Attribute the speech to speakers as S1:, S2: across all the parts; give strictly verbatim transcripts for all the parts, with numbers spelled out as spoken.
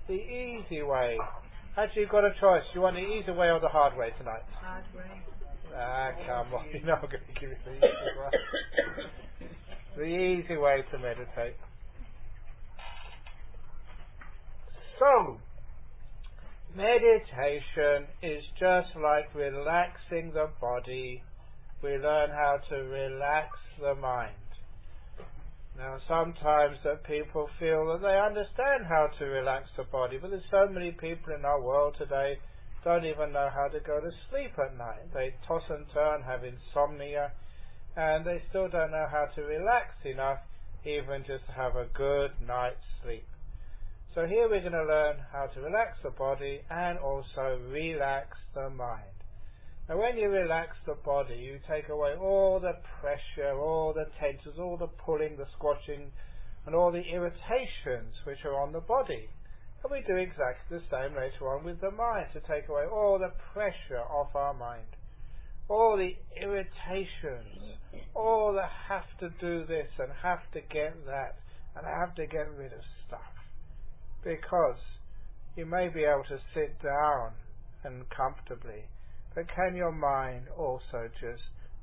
S1: the easy way. Actually, you've got a choice. Do you want the easy way or the hard way tonight?
S2: Hard way.
S1: Ah, come on. You're not going to give it the easy way. The easy way to meditate. So, meditation is just like relaxing the body. We learn how to relax the mind. Now, sometimes that people feel that they understand how to relax the body, but there's so many people in our world today don't even know how to go to sleep at night. They toss and turn, have insomnia, and they still don't know how to relax enough, even just to have a good night's sleep. So here we're going to learn how to relax the body and also relax the mind. Now when you relax the body, you take away all the pressure, all the tensions, all the pulling, the squashing, and all the irritations which are on the body. And we do exactly the same later on with the mind, to take away all the pressure off our mind, all the irritations, all the have to do this and have to get that and have to get rid of stuff. Because you may be able to sit down and comfortably, but can your mind also just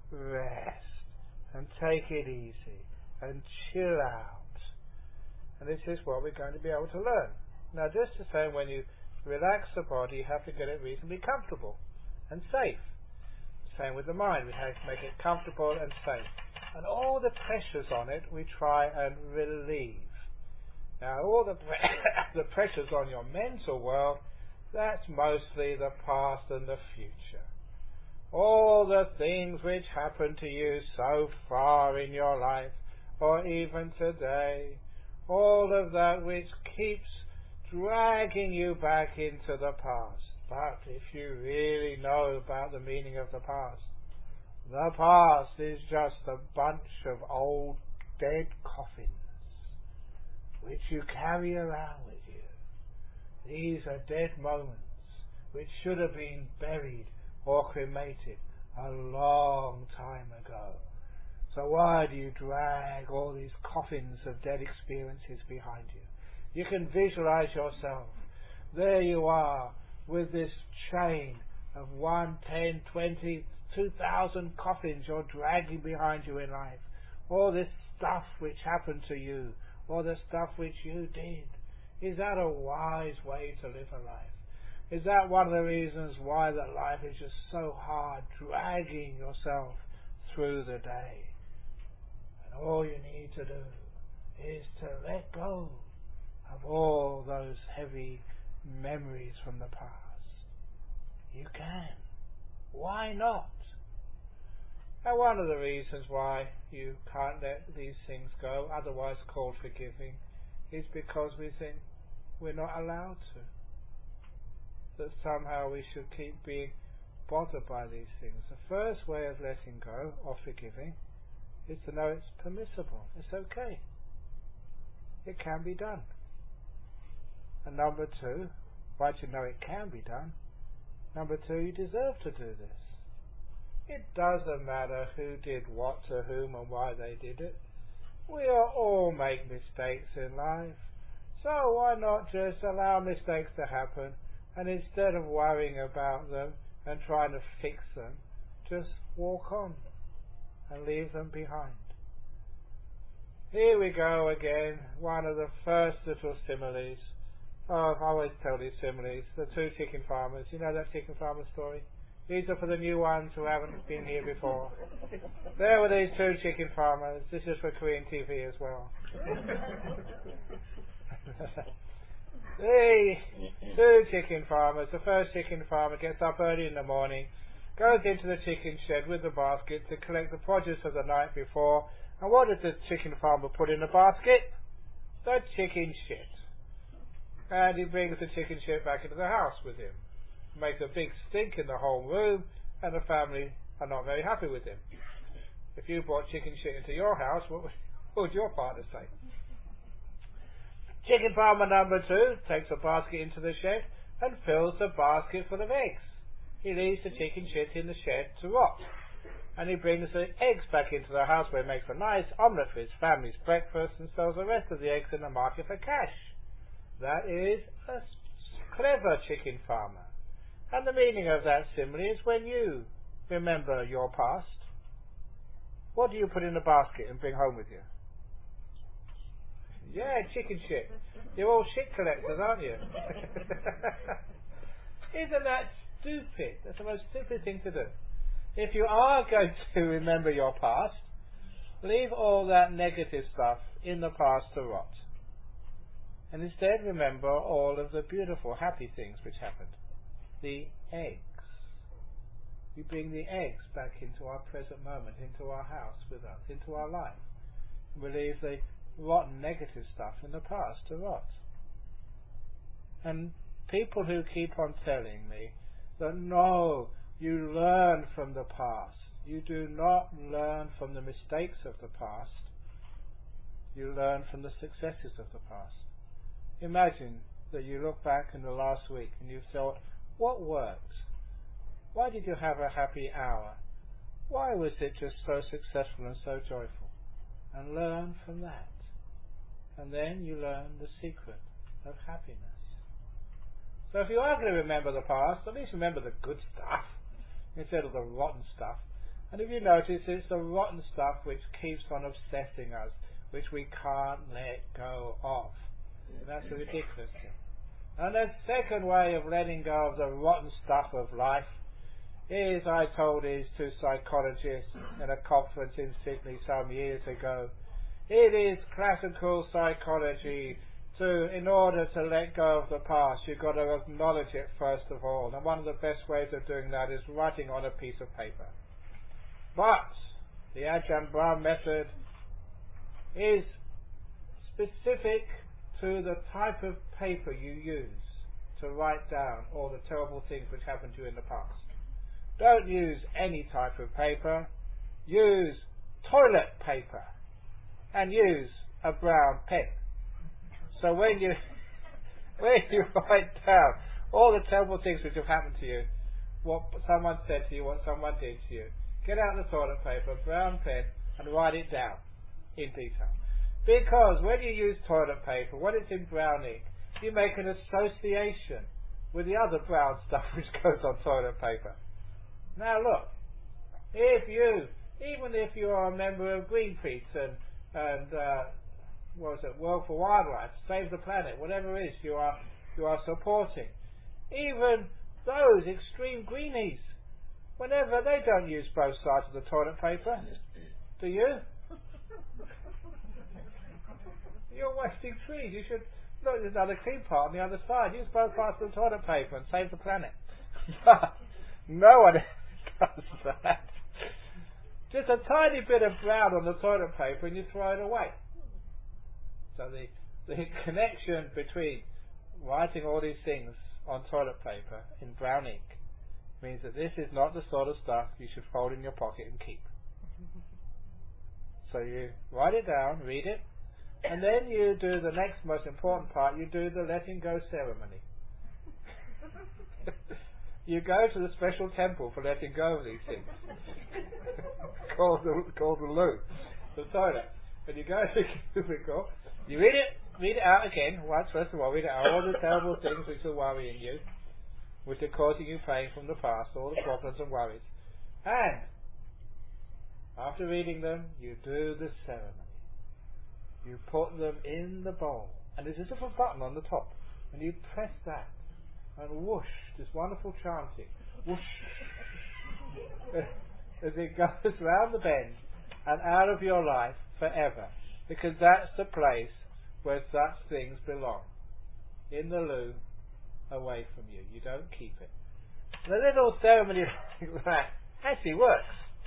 S1: rest and take it easy and chill out? And this is what we're going to be able to learn. Now, just the same, when you relax the body, you have to get it reasonably comfortable and safe. Same with the mind. We have to make it comfortable and safe. And all the pressures on it, we try and relieve. Now, all the, pre- the pressures on your mental world, that's mostly the past and the future. All the things which happen to you so far in your life, or even today, all of that which keeps dragging you back into the past. But if you really know about the meaning of the past, the past is just a bunch of old dead coffins which you carry around with you. These are dead moments which should have been buried or cremated a long time ago. So why do you drag all these coffins of dead experiences behind you? You can visualize yourself. There you are with this chain of one, ten, twenty, two thousand coffins you're dragging behind you in life. All this stuff which happened to you, all the stuff which you did. Is that a wise way to live a life? Is that one of the reasons why that life is just so hard, dragging yourself through the day? And all you need to do is to let go of all those heavy memories from the past. You can. Why not? And one of the reasons why you can't let these things go, otherwise called forgiving, is because we think we're not allowed to. That somehow we should keep being bothered by these things. The first way of letting go, or forgiving, is to know it's permissible. It's okay. It can be done. And number two, once you know it can be done, number two, you deserve to do this. It doesn't matter who did what to whom and why they did it. We all make mistakes in life. So why not just allow mistakes to happen, and instead of worrying about them and trying to fix them, just walk on and leave them behind. Here we go again, one of the first little similes. Oh, I always tell these similes. The two chicken farmers. You know that chicken farmer story? These are for the new ones who haven't been here before. There were these two chicken farmers. This is for Korean T V as well. The two chicken farmers. The first chicken farmer gets up early in the morning, goes into the chicken shed with the basket to collect the produce of the night before. And what does the chicken farmer put in the basket? The chicken shit. And he brings the chicken shit back into the house with him. Makes a big stink in the whole room, and the family are not very happy with him. If you brought chicken shit into your house, what would your partner say? Chicken farmer number two takes a basket into the shed and fills the basket full of eggs. He leaves the chicken shit in the shed to rot, and he brings the eggs back into the house where he makes a nice omelette for his family's breakfast and sells the rest of the eggs in the market for cash. That is a clever chicken farmer. And the meaning of that simile is when you remember your past, what do you put in a basket and bring home with you? Yeah, chicken shit. You're all shit collectors, aren't you? Isn't that stupid? That's the most stupid thing to do. If you are going to remember your past, leave all that negative stuff in the past to rot. And instead remember all of the beautiful, happy things which happened. The eggs. We bring the eggs back into our present moment, into our house with us, into our life. We leave the rotten, negative stuff in the past to rot. And people who keep on telling me that no, you learn from the past. You do not learn from the mistakes of the past. You learn from the successes of the past. Imagine that you look back in the last week and you thought, what worked? Why did you have a happy hour? Why was it just so successful and so joyful? And learn from that. And then you learn the secret of happiness. So if you are going to remember the past, at least remember the good stuff instead of the rotten stuff. And if you notice, it's the rotten stuff which keeps on obsessing us, which we can't let go of. And that's a ridiculous thing. And the second way of letting go of the rotten stuff of life is, I told these two psychologists in a conference in Sydney some years ago, it is classical psychology to, in order to let go of the past, you've got to acknowledge it first of all. And one of the best ways of doing that is writing on a piece of paper. But the Ajahn Brahm method is specific to the type of paper you use to write down all the terrible things which happened to you in the past. Don't use any type of paper. Use toilet paper and use a brown pen. So when you when you write down all the terrible things which have happened to you, what someone said to you, what someone did to you, get out the toilet paper, brown pen, and write it down in detail. Because when you use toilet paper, when it's in brown ink, you make an association with the other brown stuff which goes on toilet paper. Now look, if you, even if you are a member of Greenpeace and, and uh, what was it, World for Wildlife, Save the Planet, whatever it is you are, you are supporting, even those extreme greenies, whenever they don't use both sides of the toilet paper, do you? You're wasting trees. You should look. There's another clean part on the other side. Use both parts of the toilet paper and save the planet. No one does that. Just a tiny bit of brown on the toilet paper, and you throw it away. So the the connection between writing all these things on toilet paper in brown ink means that this is not the sort of stuff you should fold in your pocket and keep. So you write it down, read it, and then you do the next most important part, you do the letting go ceremony. You go to the special temple for letting go of these things. called, the, called the loo, the toilet. And you go to the cubicle, you read it, read it out again, once first of all, read it out, all the terrible things which are worrying you, which are causing you pain from the past, all the problems and worries. And after reading them, you do the ceremony. You put them in the bowl, and there's this little button on the top, and you press that, and whoosh, this wonderful chanting, whoosh, as it goes round the bend and out of your life forever, because that's the place where such things belong, in the loo, away from you. You don't keep it. The little ceremony like that actually works.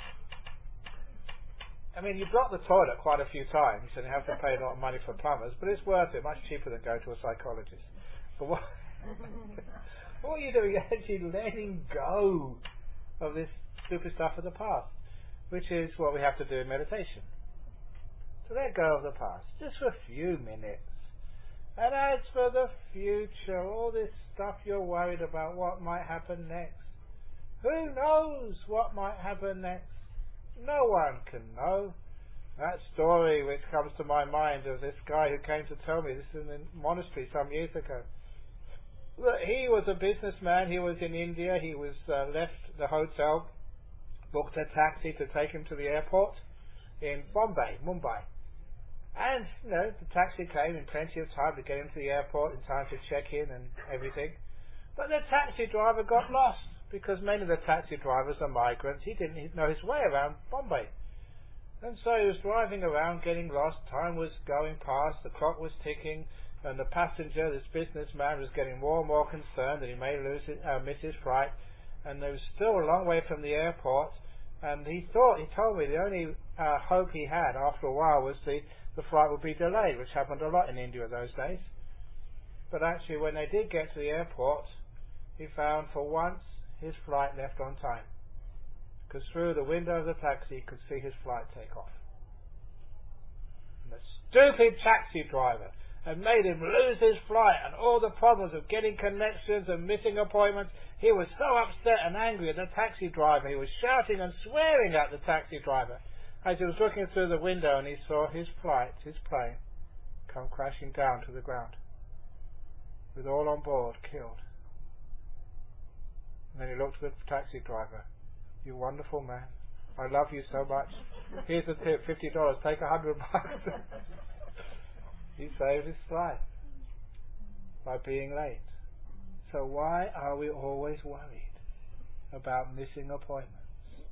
S1: I mean, you block the toilet quite a few times and you have to pay a lot of money for plumbers, but it's worth it, much cheaper than going to a psychologist. But what, what you're doing is actually letting go of this stupid stuff of the past, which is what we have to do in meditation. To let go of the past, just for a few minutes. And as for the future, all this stuff you're worried about, what might happen next. Who knows what might happen next? No one can know. That story which comes to my mind of this guy who came to tell me, this is in a monastery some years ago, that he was a businessman, he was in India, he was uh, left the hotel, booked a taxi to take him to the airport in Bombay, Mumbai. And, you know, the taxi came in plenty of time to get him to the airport, in time to check in and everything. But the taxi driver got lost, because many of the taxi drivers are migrants. He didn't know his way around Bombay. And so he was driving around, getting lost. Time was going past, the clock was ticking, and the passenger, this businessman, was getting more and more concerned that he may lose it, uh, miss his flight. And they were still a long way from the airport. And he thought, he told me, the only uh, hope he had after a while was the, the flight would be delayed, which happened a lot in India those days. But actually, when they did get to the airport, he found for once his flight left on time. Because through the window of the taxi he could see his flight take off. And the stupid taxi driver had made him lose his flight, and all the problems of getting connections and missing appointments. He was so upset and angry at the taxi driver. He was shouting and swearing at the taxi driver as he was looking through the window, and he saw his flight, his plane, come crashing down to the ground, with all on board killed. And then he looked at the taxi driver. "You wonderful man. I love you so much. Here's a tip, fifty dollars. Take a hundred bucks." He saved his life by being late. So why are we always worried about missing appointments?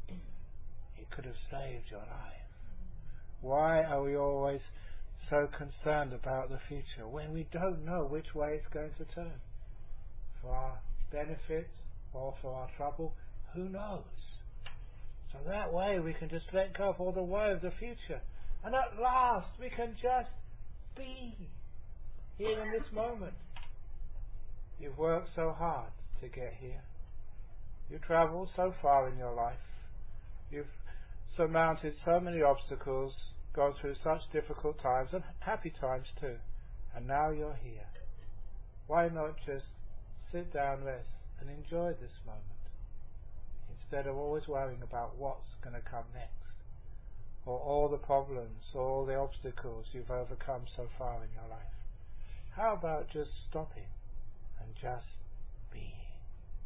S1: It could have saved your life. Why are we always so concerned about the future when we don't know which way it's going to turn? For our benefit or for our trouble, who knows? So that way we can just let go of all the worry of the future, and at last we can just be here in this moment. You've worked so hard to get here. You've travelled so far in your life. You've surmounted so many obstacles, gone through such difficult times and happy times too, and now you're here. Why not just sit down, rest, and enjoy this moment, instead of always worrying about what's going to come next, or all the problems, or all the obstacles you've overcome so far in your life? How about just stopping and just being?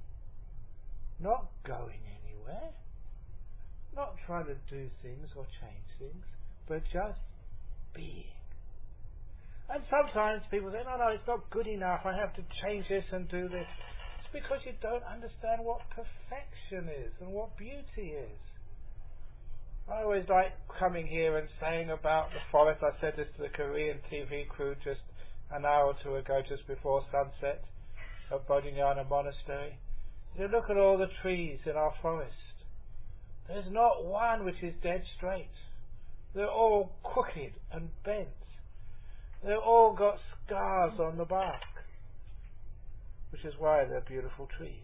S1: Not going anywhere, not trying to do things or change things, but just being. And sometimes people say, no, no, it's not good enough, I have to change this and do this. It's because you don't understand what perfection is and what beauty is. I always like coming here and saying about the forest. I said this to the Korean T V crew just an hour or two ago, just before sunset, at Bodhinyana Monastery. You look at all the trees in our forest. There's not one which is dead straight. They're all crooked and bent. They've all got scars on the bark, which is why they're beautiful trees.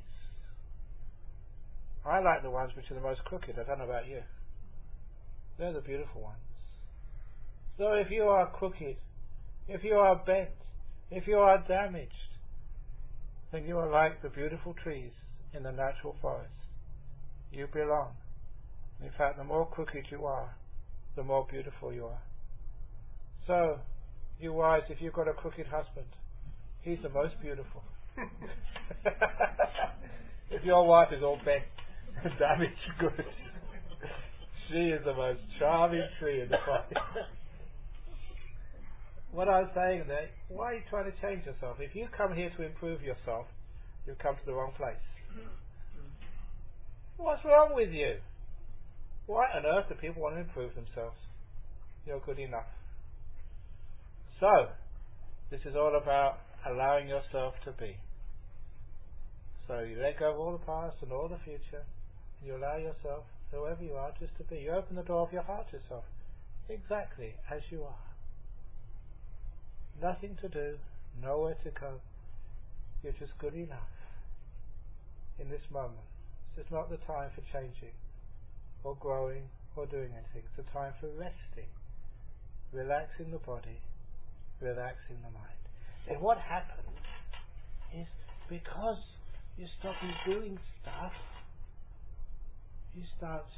S1: I like the ones which are the most crooked. I don't know about you. They're the beautiful ones. So if you are crooked, if you are bent, if you are damaged, then you are like the beautiful trees in the natural forest. You belong. In fact, the more crooked you are, the more beautiful you are. So, you wives, if you've got a crooked husband, he's the most beautiful. If your wife is all bent and damaged good, she is the most charming tree in the forest. What I was saying there, why are you trying to change yourself? If you come here to improve yourself, you've come to the wrong place. What's wrong with you? Why on earth do people want to improve themselves? You're good enough. So, this is all about allowing yourself to be. So you let go of all the past and all the future, and you allow yourself, whoever you are, just to be. You open the door of your heart to yourself, exactly as you are. Nothing to do, nowhere to go. You're just good enough in this moment. This is not the time for changing, or growing, or doing anything. It's a time for resting, relaxing the body, relaxing the mind. And what happens is, because you stop doing stuff, you start to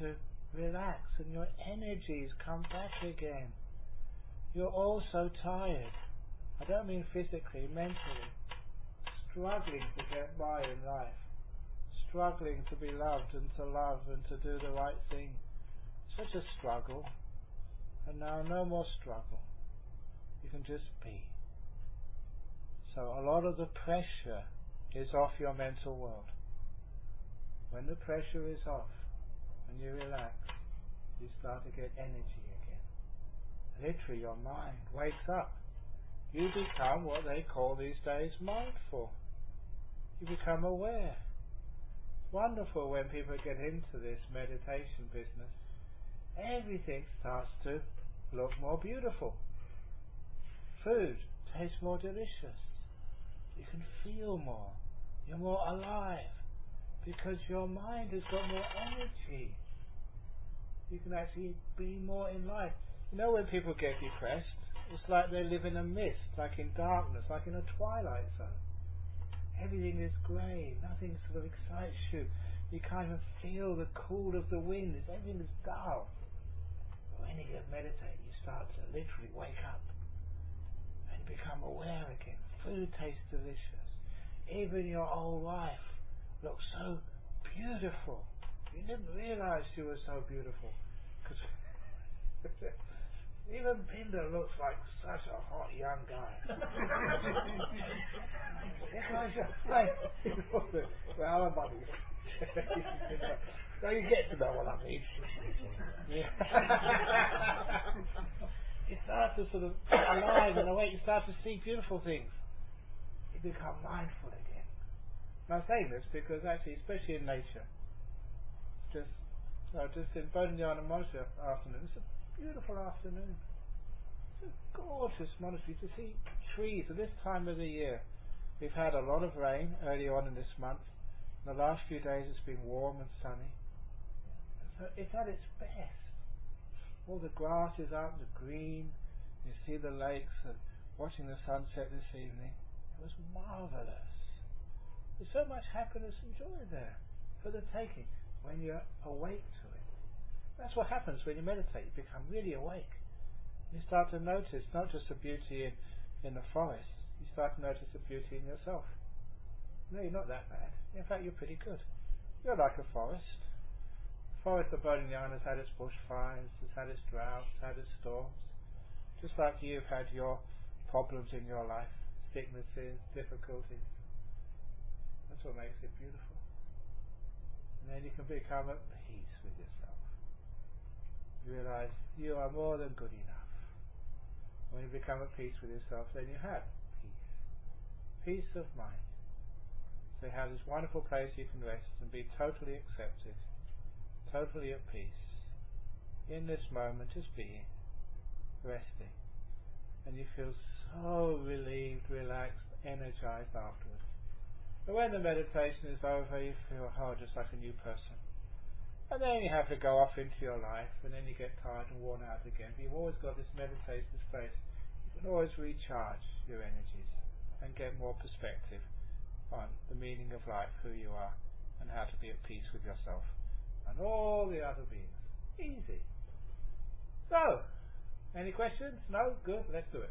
S1: relax, and your energies come back again. You're all so tired. I don't mean physically, mentally. Struggling to get by in life. Struggling to be loved and to love and to do the right thing. Such a struggle. And now no more struggle. You can just be. So a lot of the pressure is off your mental world. When the pressure is off and you relax, you start to get energy again. Literally your mind wakes up. You become what they call these days mindful. You become aware. It's wonderful when people get into this meditation business. Everything starts to look more beautiful. Food tastes more delicious. You can feel more. You're more alive because your mind has got more energy. You can actually be more in life. You know, when people get depressed, it's like they live in a mist, like in darkness, like in a twilight zone. Everything is grey, nothing sort of excites you. You can't even feel the cool of the wind. Everything is dull. But when you meditate, you start to literally wake up and become aware again. Food tastes delicious. Even your old life looks so beautiful. You didn't realise she was so beautiful. Because even Pinder looks like such a hot young guy. Well, I'm buddy. So you get to know what I mean. Yeah. You start to sort of alive and awake. You start to see beautiful things. You become mindful again. And I'm saying this because actually, especially in nature, just no, just in Bodhinyana Monastery afternoon, it's a beautiful afternoon. It's a gorgeous monastery to see trees. At this time of the year, we've had a lot of rain early on in this month. In the last few days, it's been warm and sunny. So it's at its best. All the grass is out, the green. You see the lakes, and watching the sunset this evening. It was marvellous. There's so much happiness and joy there for the taking when you're awake to it. That's what happens when you meditate. You become really awake. You start to notice not just the beauty in, in the forest. You start to notice the beauty in yourself. No, you're not that bad. In fact, you're pretty good. You're like a forest. The forest of Bodhinyana has had its bushfires, has had its droughts, had its storms. Just like you've had your problems in your life. Sicknesses, difficulties. That's what makes it beautiful. And then you can become at peace with yourself. You realise you are more than good enough. When you become at peace with yourself, then you have peace. Peace of mind. So you have this wonderful place you can rest and be totally accepted, totally at peace. In this moment, just being, resting. And you feel so relieved, relaxed, energized afterwards. But when the meditation is over, you feel, oh, just like a new person. And then you have to go off into your life, and then you get tired and worn out again. But you've always got this meditation space. You can always recharge your energies and get more perspective on the meaning of life, who you are, and how to be at peace with yourself and all the other beings. Easy. So, any questions? No? Good, let's do it.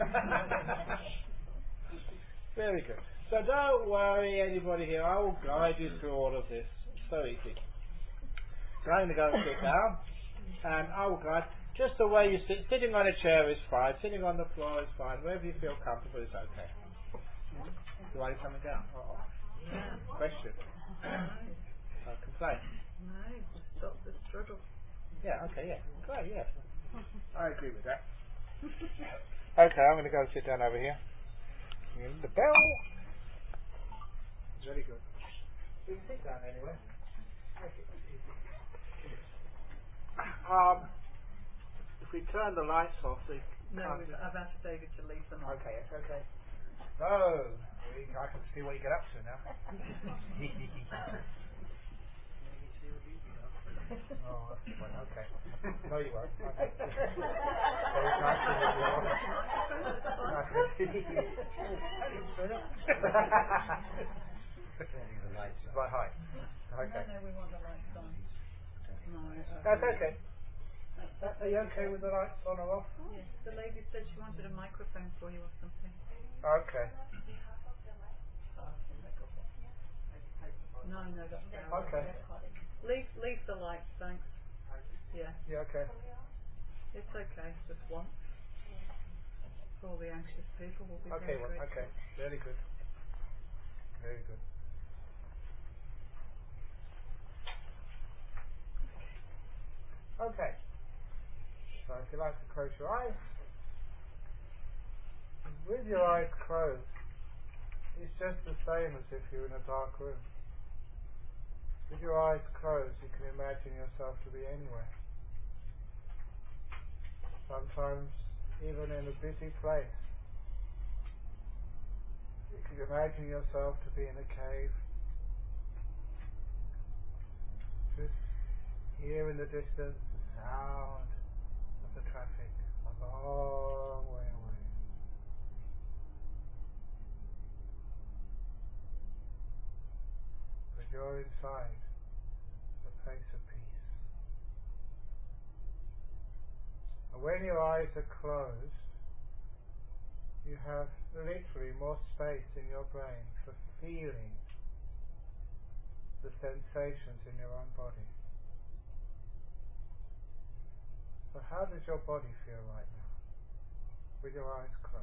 S1: Very good. So don't worry, anybody here. I will guide you through all of this. It's so easy. So I'm going to go and sit down, and I will guide. Just the way you sit. Sitting on a chair is fine. Sitting on the floor is fine. Wherever you feel comfortable is okay. Do I need something down? Uh-oh. Yeah. Question? No. Uh, complaint?
S2: No, stop the struggle.
S1: Yeah, okay, yeah. Great, yeah. I agree with that. Okay, I'm going to go sit down over here. The bell. It's very good. You can sit down anyway. Um, if we turn the lights off, they
S2: no, I've asked David to leave them on.
S1: Okay, it's okay. Oh, I can see what you get up to now. Oh, that's fine. Okay. No, you won't. Okay. So it's nice to meet you. Nice to meet you.
S3: Turning the lights
S1: Right, hi. Okay.
S2: No, no, we want the lights on. No, I
S1: That's
S2: don't.
S1: okay.
S2: That's, that's
S1: Are you okay with the lights on or off?
S2: Yes, the lady said she wanted a microphone for you or something.
S1: Okay.
S2: No, no, that's fine.
S1: Okay.
S2: Leave, leave the lights, thanks. Yeah,
S1: Yeah, okay.
S2: it's okay, just once. For all the anxious people will be
S1: Okay,
S2: very
S1: well,
S2: grateful.
S1: okay. Very good. Very good. Okay. So if you like to close your eyes, with your eyes closed, it's just the same as if you're in a dark room. With your eyes closed, you can imagine yourself to be anywhere. Sometimes even in a busy place. You can imagine yourself to be in a cave. Just hear in the distance the sound of the traffic a long way away. But you're inside the place of peace. And when your eyes are closed, you have literally more space in your brain for feeling the sensations in your own body. So how does your body feel right now, with your eyes closed?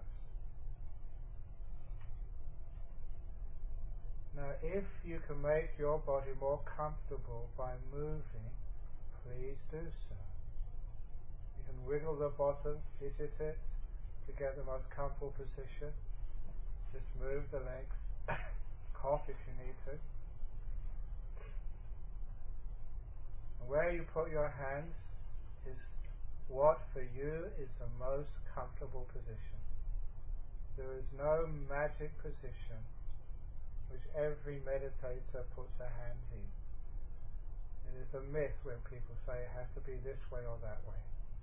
S1: Now if you can make your body more comfortable by moving, please do so. You can wiggle the bottom, fidget it to get the most comfortable position. Just move the legs, cough if you need to. And where you put your hands is what for you is the most comfortable position. There is no magic position which every meditator puts their hands in. It is a myth when people say it has to be this way or that way.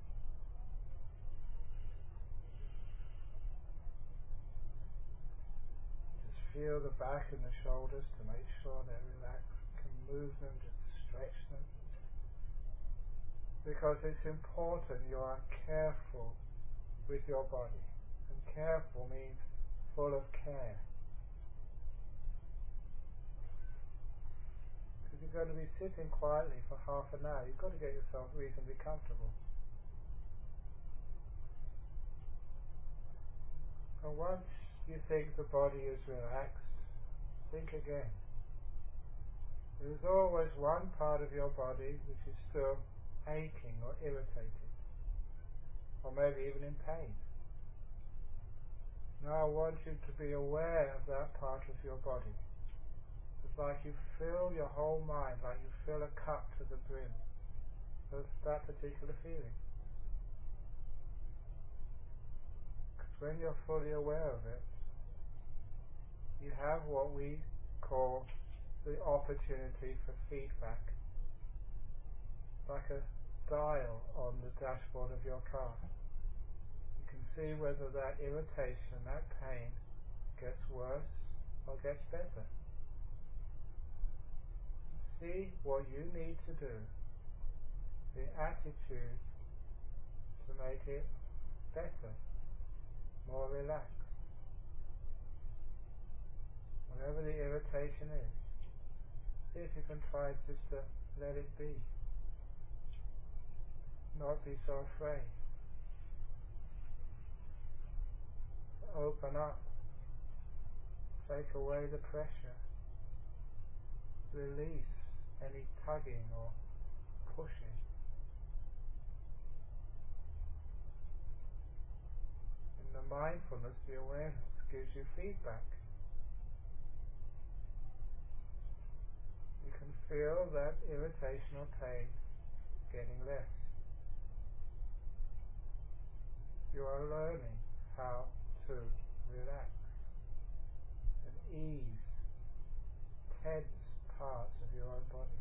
S1: Just feel the back and the shoulders to make sure they're relaxed. You can move them, just stretch them. Because it's important you are careful with your body. And careful means full of care. Because you're going to be sitting quietly for half an hour, you've got to get yourself reasonably comfortable. And once you think the body is relaxed, think again. There is always one part of your body which is still aching or irritated, or maybe even in pain. Now I want you to be aware of that part of your body. It's like you fill your whole mind, like you fill a cup to the brim of that particular feeling. Because when you're fully aware of it, you have what we call the opportunity for feedback, like a dial on the dashboard of your car. You can see whether that irritation, that pain, gets worse or gets better. See what you need to do, the attitude to make it better, more relaxed. Whatever the irritation is, see if you can try just to let it be. Not be so afraid. Open up. Take away the pressure. Release any tugging or pushing. And the mindfulness, the awareness, gives you feedback. You can feel that irritation or pain getting less. You are learning how to relax and ease tense parts of your own body.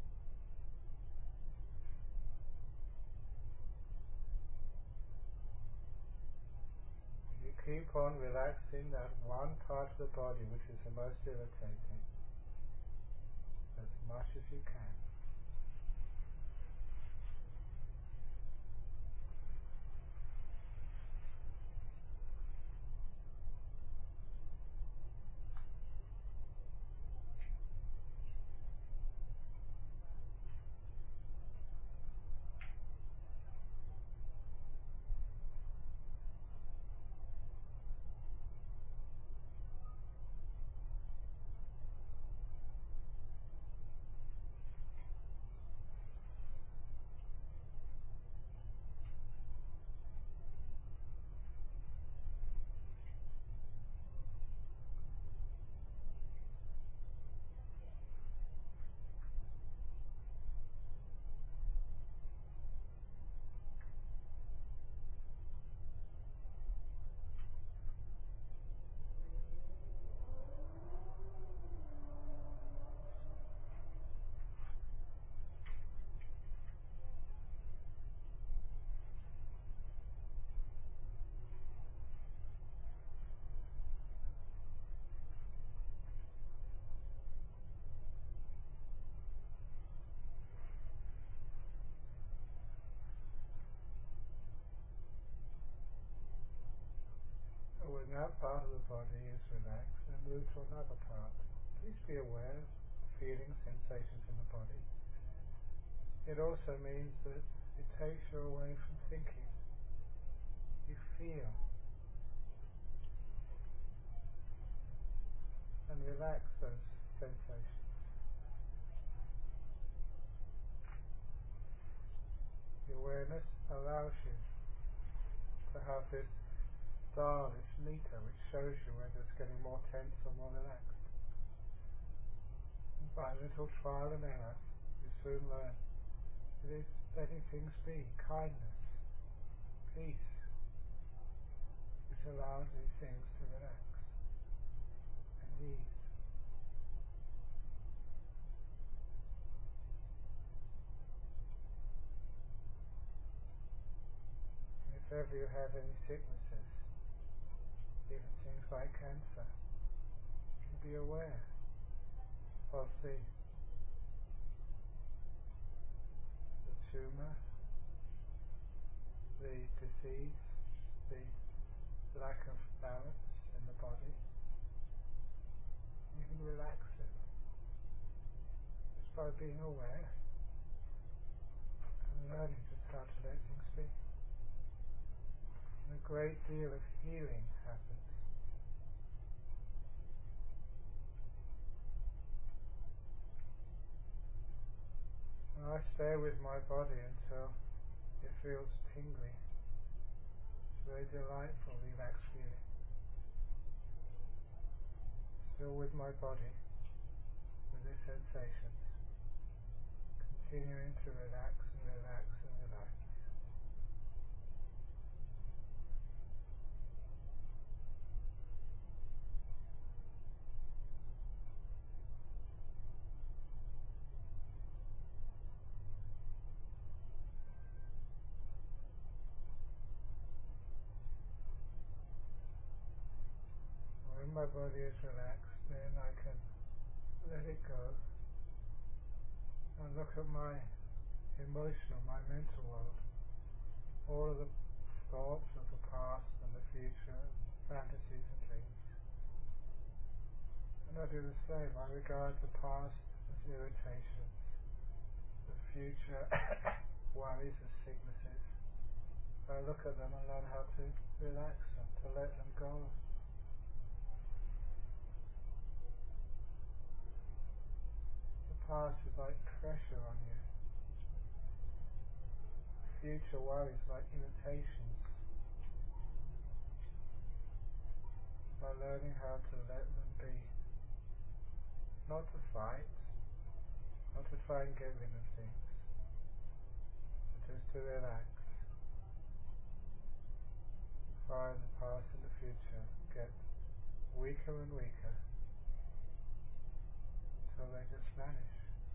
S1: And you keep on relaxing that one part of the body which is the most irritating as much as you can. when that part of the body is relaxed, then move to another part. Please be aware of feeling sensations in the body. It also means that it takes you away from thinking. You feel and relax those sensations. The awareness allows you to have this dial, this meter, which shows you whether it's getting more tense or more relaxed. And by little trial and error, you soon learn it is letting things be, kindness, peace, which allows these things to relax and ease. If ever you have any sicknesses, even things like cancer, be aware of the, the tumour, the disease, the lack of balance in the body. You can relax it just by being aware and learning just how to let things be. And a great deal of healing happens. And I stay with my body until it feels tingly. It's a very delightful, relaxed feeling. Still with my body, with the sensations, continuing to relax and relax and relax. When my body is relaxed, then I can let it go and look at my emotional, my mental world. All of the thoughts of the past and the future, and fantasies and dreams. And I do the same. I regard the past as irritations, the future worries as sicknesses. I look at them and learn how to relax them, to let them go. The past is like pressure on you. Future worries like irritations. By learning how to let them be. Not to fight, not to try and get rid of things, but just to relax. Find the past and the future get weaker and weaker until they just vanish.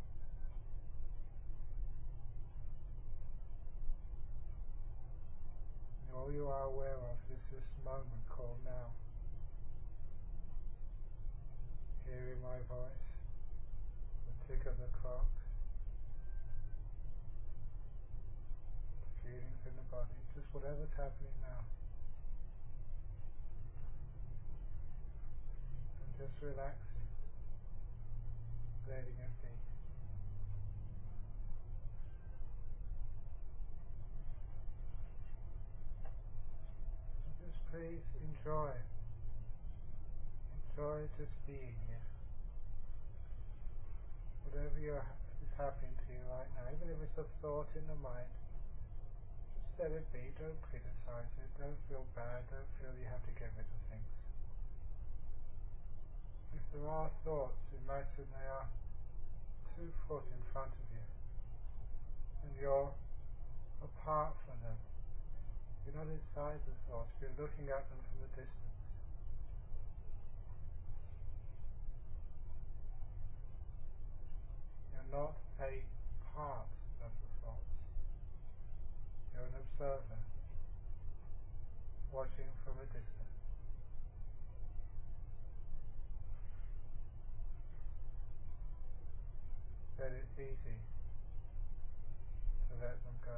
S1: And all you are aware of is this moment called now. Hearing my voice, the tick of the clock, the feelings in the body, just whatever's happening now. And just relaxing, letting it be. And just please enjoy, enjoy just being here. Whatever you're, is happening to you right now, even if it's a thought in the mind, just let it be, don't criticize it, don't feel bad, don't feel you have to get rid of things. If there are thoughts, imagine they are two foot in front of you, and you're apart from them. You're not inside the thoughts, you're looking at them from a distance. You're not a part of the thoughts. You're an observer, watching from a distance. Then it's easy to let them go.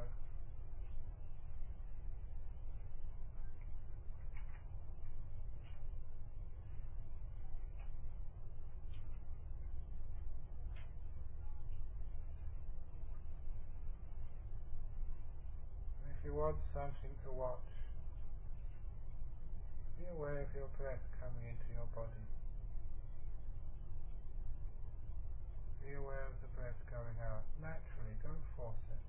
S1: want something to watch, be aware of your breath coming into your body. Be aware of the breath going out naturally, don't force it.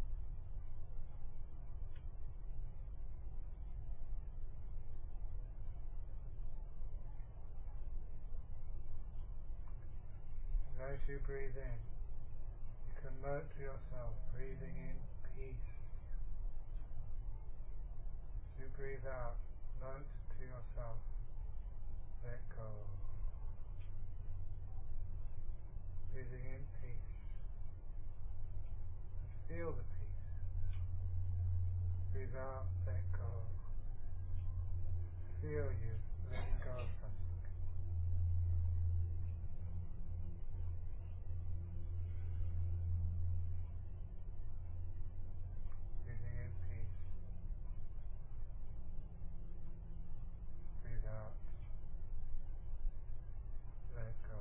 S1: And as you breathe in, you can note to yourself, breathing in peace. As you breathe out, note to yourself, let go. Breathing in peace. And feel the peace. Breathe out, let go. Feel you letting go of something. Breathing in peace. Breathe out. Let go.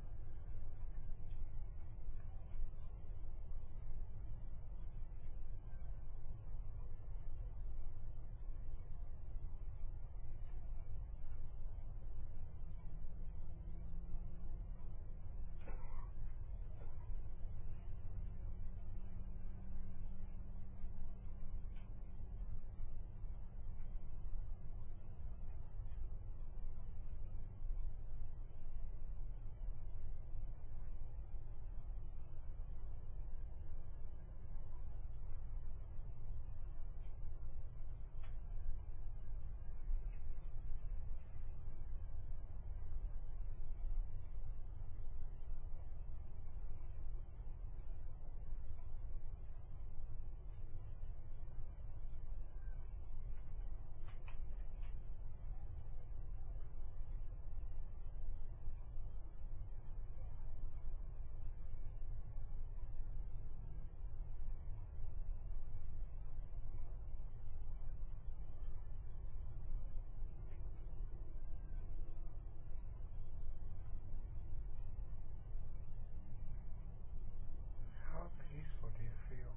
S1: How peaceful do you feel?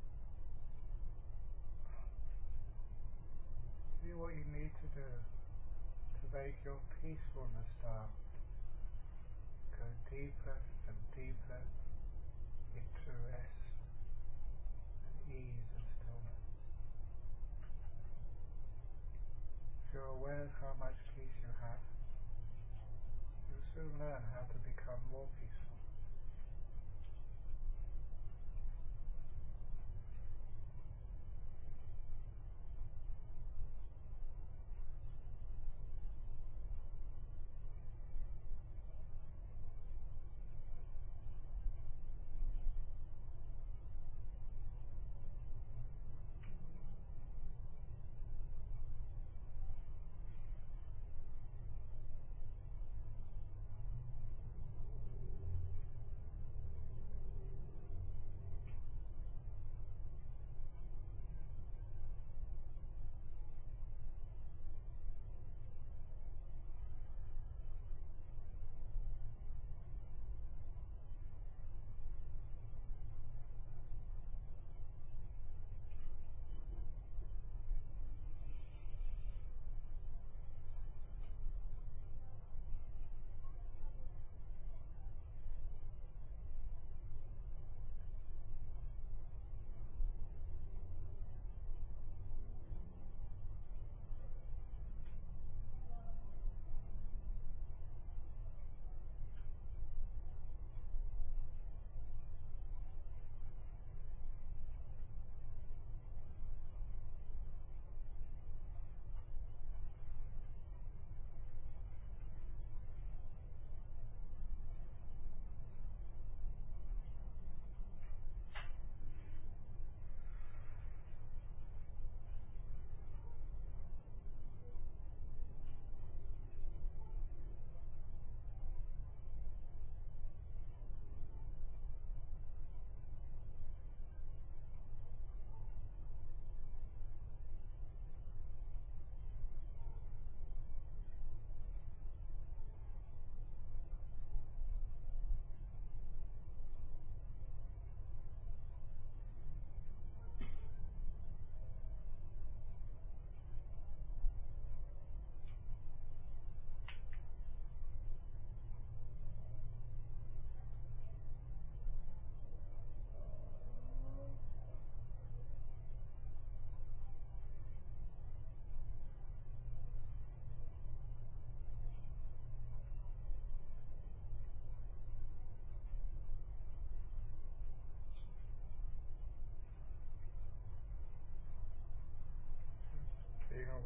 S1: See what you need to do to make your peacefulness start. Go deeper and deeper into rest and ease and stillness. If you're aware of how much peace you have, you'll soon learn how to become more peaceful.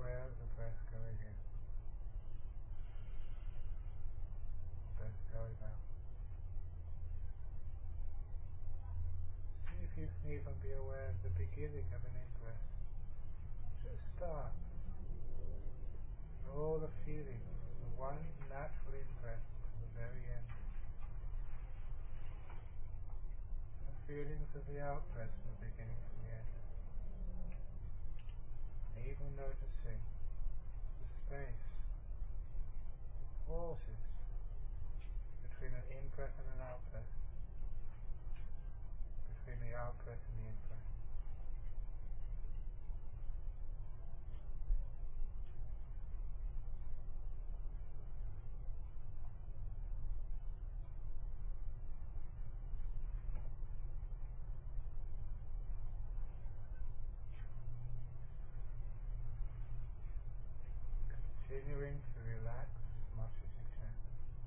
S1: aware of the breath going in, breath going out. See if you can even be aware of the beginning of an in-breath. Just start with all the feelings of one natural in-breath to the very end. And the feelings of the out-breath from the beginning to the end. And even noticing the space, the pauses between an in-breath and an out-breath, between the out-breath and the in-breath. Continuing to relax as much as you can.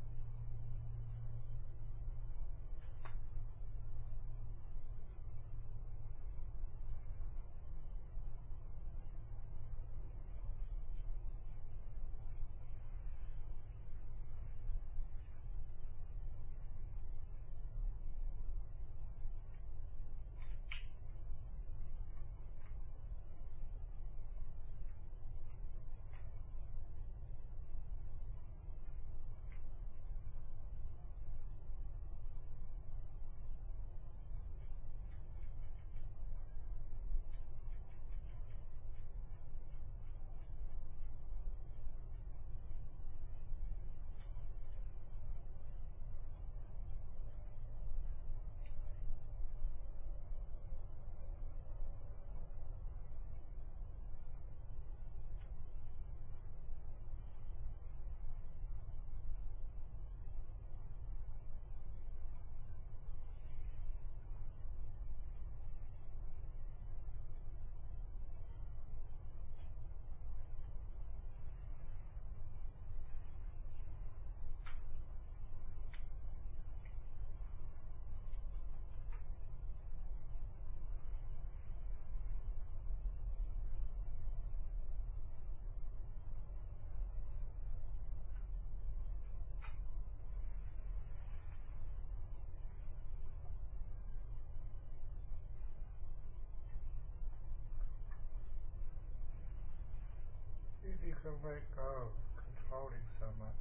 S1: If you can let go of controlling so much,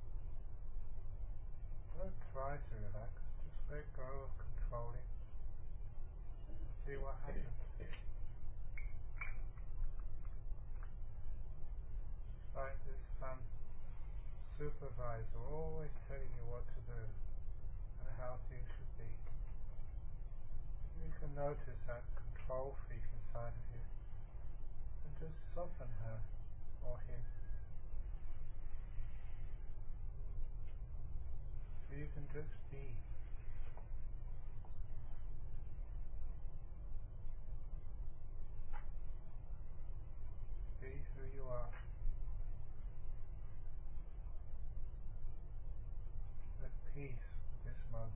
S1: don't try to relax, just let go of controlling. See what happens. Like there's some supervisor always telling you what to do and how things should be. You can notice that control freak inside of you and just soften her or him. So you can just be. Be who you are. At peace with this moment.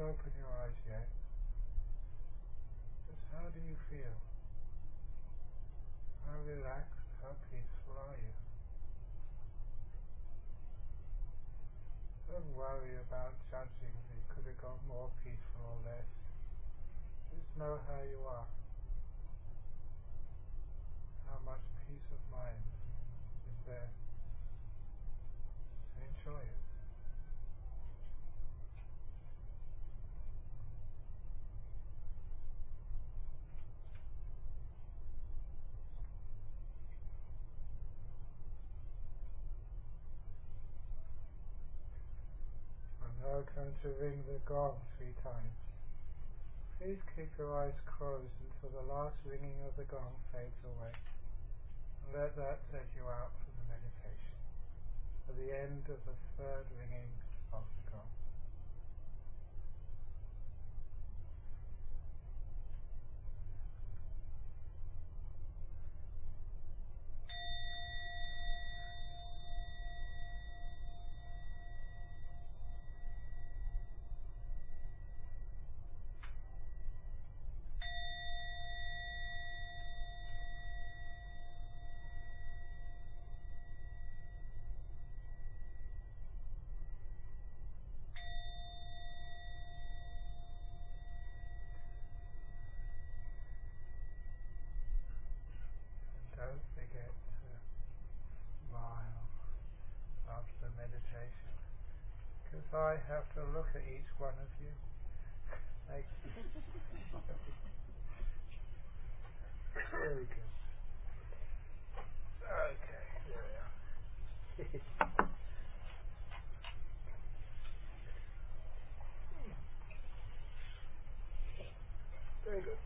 S1: open your eyes yet. Just how do you feel? How relaxed, how peaceful are you? Don't worry about judging that you could have got more peaceful or less. Just know how you are. How much peace of mind is there. Enjoy it. I'm now going to ring the gong three times. Please keep your eyes closed until the last ringing of the gong fades away. And let that take you out from the meditation. At the end of the third ringing of the gong. Don't forget to smile after meditation, because I have to look at each one of you. Thank you. Very good. Okay, here we are. Very good.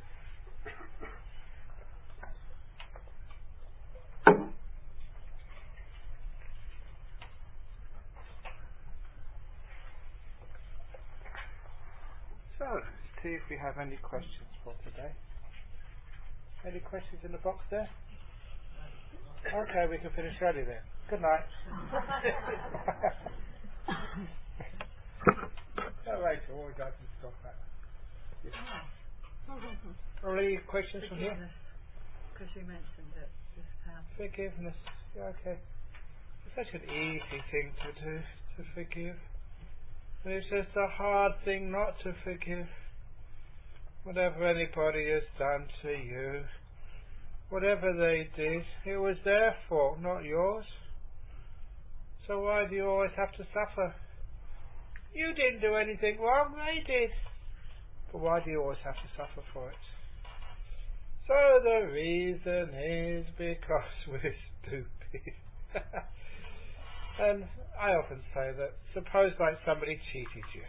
S1: So, let's see if we have any questions for today. Any questions in the box there? Okay, we can finish early then. Good night. Oh, Rachel, always I can stop that. Yeah. Any questions from here?
S2: Because you mentioned it just now.
S1: Forgiveness. Yeah, okay. It's such an easy thing to do, to forgive. And it's just a hard thing not to forgive. Whatever anybody has done to you, whatever they did, it was their fault, not yours. So why do you always have to suffer? You didn't do anything wrong, they did. But why do you always have to suffer for it? So the reason is because we're stupid. And I often say that, suppose like somebody cheated you.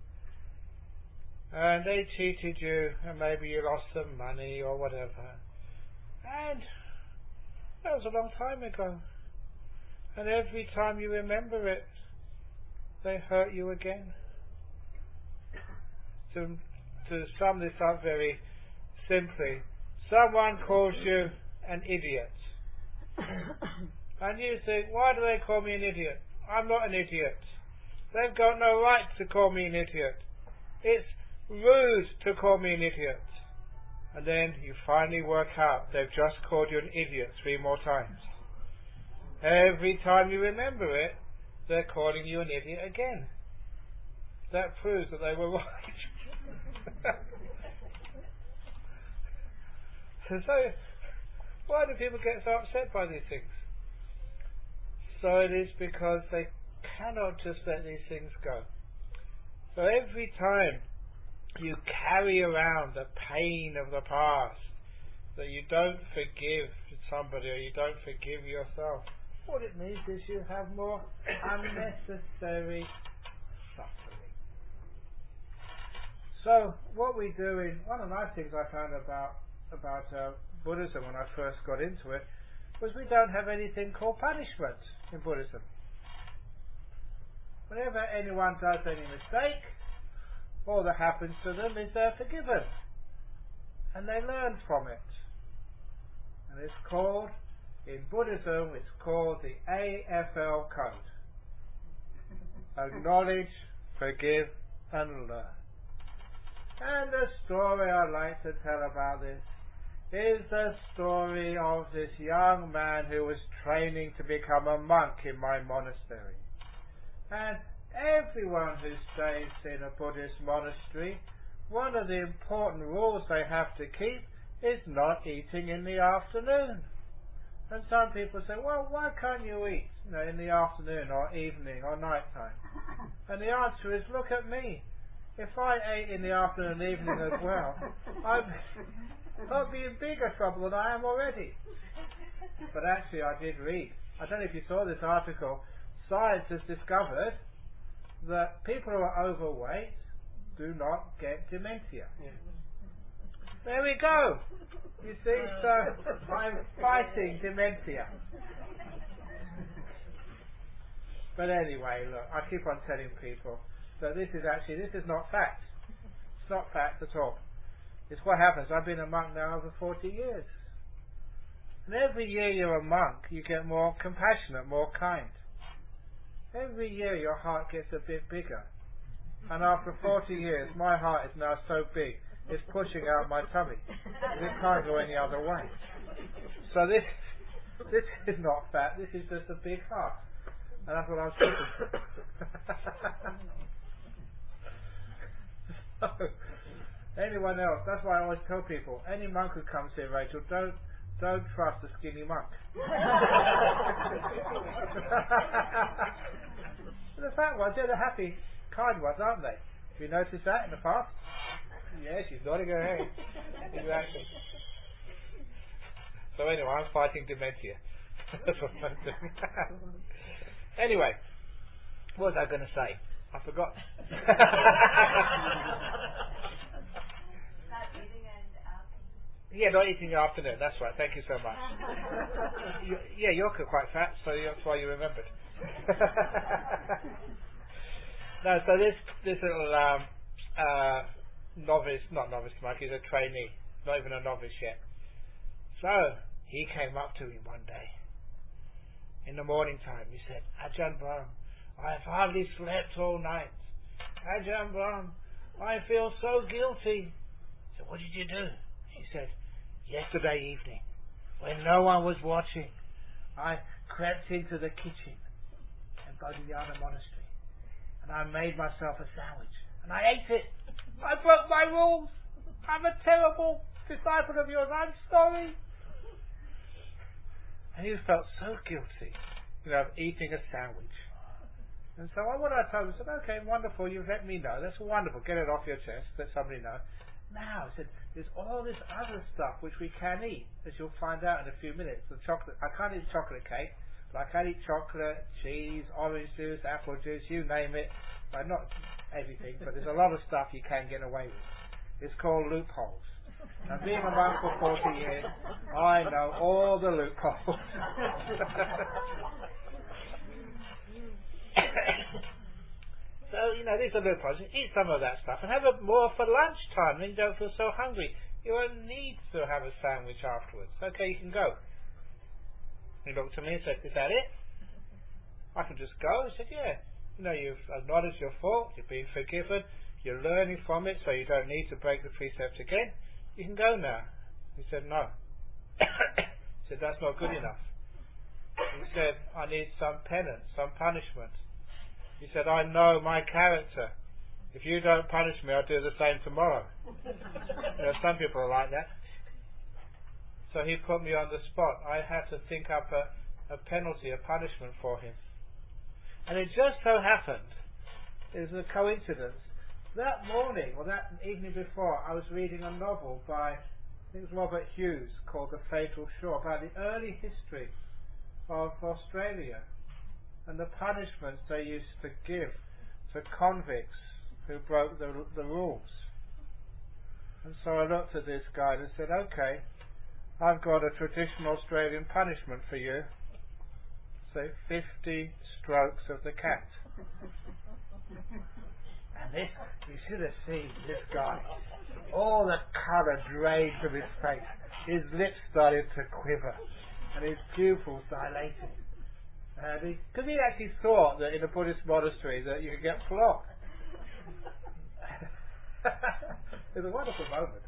S1: And they cheated you, and maybe you lost some money or whatever. And that was a long time ago. And every time you remember it, they hurt you again. To, to sum this up very simply, someone calls you an idiot. And you think, why do they call me an idiot? I'm not an idiot. They've got no right to call me an idiot. It's rude to call me an idiot. And then you finally work out they've just called you an idiot three more times. Every time you remember it, they're calling you an idiot again. That proves that they were right. So, why do people get so upset by these things? So it is because they cannot just let these things go. So every time you carry around the pain of the past, that you don't forgive somebody or you don't forgive yourself, what it means is you have more unnecessary suffering. So what we do is, one of the nice things I found about about uh, Buddhism when I first got into it was we don't have anything called punishment in Buddhism. Whenever anyone does any mistake, all that happens to them is they're forgiven and they learn from it. And it's called, in Buddhism, it's called the A F L code. Acknowledge, forgive and learn. And the story I'd like to tell about this is the story of this young man who was training to become a monk in my monastery. And everyone who stays in a Buddhist monastery, one of the important rules they have to keep is not eating in the afternoon. And some people say, well, why can't you eat, you know, in the afternoon or evening or night time? And the answer is, look at me. If I ate in the afternoon and evening as well, I'd, I'd be in bigger trouble than I am already. But actually I did read, I don't know if you saw this article, science has discovered that people who are overweight do not get dementia. Yeah. There we go. You see, so I'm fighting dementia. But anyway, look, I keep on telling people that this is actually, this is not fact. It's not fact at all. It's what happens. I've been a monk now over forty years. And every year you're a monk, you get more compassionate, more kind. Every year your heart gets a bit bigger. And after forty years, my heart is now so big, it's pushing out my tummy. It can't go any other way. So this this is not fat, this is just a big heart. And that's what I was talking about. So, anyone else, that's why I always tell people, any monk who comes here, Rachel, don't don't trust a skinny monk. The fat ones, they're the happy, kind ones, aren't they? Have you noticed that in the past? Yeah, she's nodding her head. Exactly. So anyway, I'm fighting dementia. That's what I'm doing. Anyway, what was I going to say? I forgot. Yeah, not eating in the afternoon. That's right. Thank you so much. you, yeah, you're quite fat, so that's why you remembered. No, so this this little um, uh, novice, not novice monk, he's a trainee, not even a novice yet. So he came up to me one day in the morning time. He said, Ajahn Brahm, I've hardly slept all night. Ajahn Brahm, I feel so guilty. I said, what did you do? He said, yesterday evening, when no one was watching, I crept into the kitchen in Bodhidharma Monastery and I made myself a sandwich and I ate it. I broke my rules. I'm a terrible disciple of yours. I'm sorry. And he felt so guilty, you know, of eating a sandwich. And so I, what I told him, I said, okay, wonderful, you've let me know. That's wonderful. Get it off your chest. Let somebody know. Now, I said, there's all this other stuff which we can eat, as you'll find out in a few minutes. The chocolate, I can't eat chocolate cake, but I can eat chocolate, cheese, orange juice, apple juice, you name it. Well, not everything, but there's a lot of stuff you can get away with. It's called loopholes. Now, being a monk for forty years, I know all the loopholes. So, you know, these are loopholes. Eat some of that stuff and have a more for lunchtime when you don't feel so hungry. You won't need to have a sandwich afterwards. Okay, you can go. He looked at me and said, is that it? I can just go? I said, yeah. You know, you've acknowledged your fault, you've been forgiven, you're learning from it, so you don't need to break the precepts again. You can go now. He said, no. He said, that's not good enough. He said, I need some penance, some punishment. He said, I know my character. If you don't punish me, I'll do the same tomorrow. You know, some people are like that. So he put me on the spot. I had to think up a, a penalty, a punishment for him. And it just so happened, it was a coincidence, that morning, or that evening before, I was reading a novel by, I think it was Robert Hughes, called The Fatal Shore, about the early history of Australia and the punishments they used to give to convicts who broke the, the rules. And so I looked at this guy and said, okay, I've got a traditional Australian punishment for you. Say fifty strokes of the cat. And this, you should have seen this guy. All the colour drained from his face. His lips started to quiver and his pupils dilated. Because he, he actually thought that in a Buddhist monastery that you could get flogged. was a wonderful moment.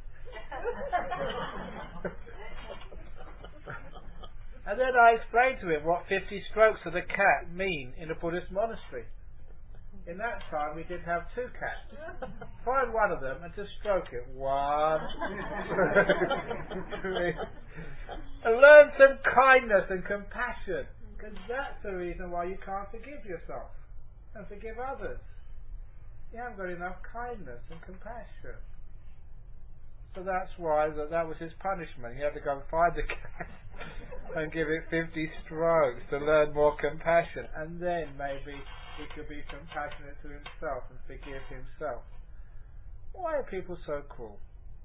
S1: And then I explained to him what fifty strokes of the cat mean in a Buddhist monastery. In that time we did have two cats. Find one of them and just stroke it. One, two, three. And learn some kindness and compassion. Because that's the reason why you can't forgive yourself and forgive others. You haven't got enough kindness and compassion. So that's why that, that was his punishment. He had to go and find the cat and give it fifty strokes to learn more compassion. And then maybe he could be compassionate to himself and forgive himself. Why are people so cruel?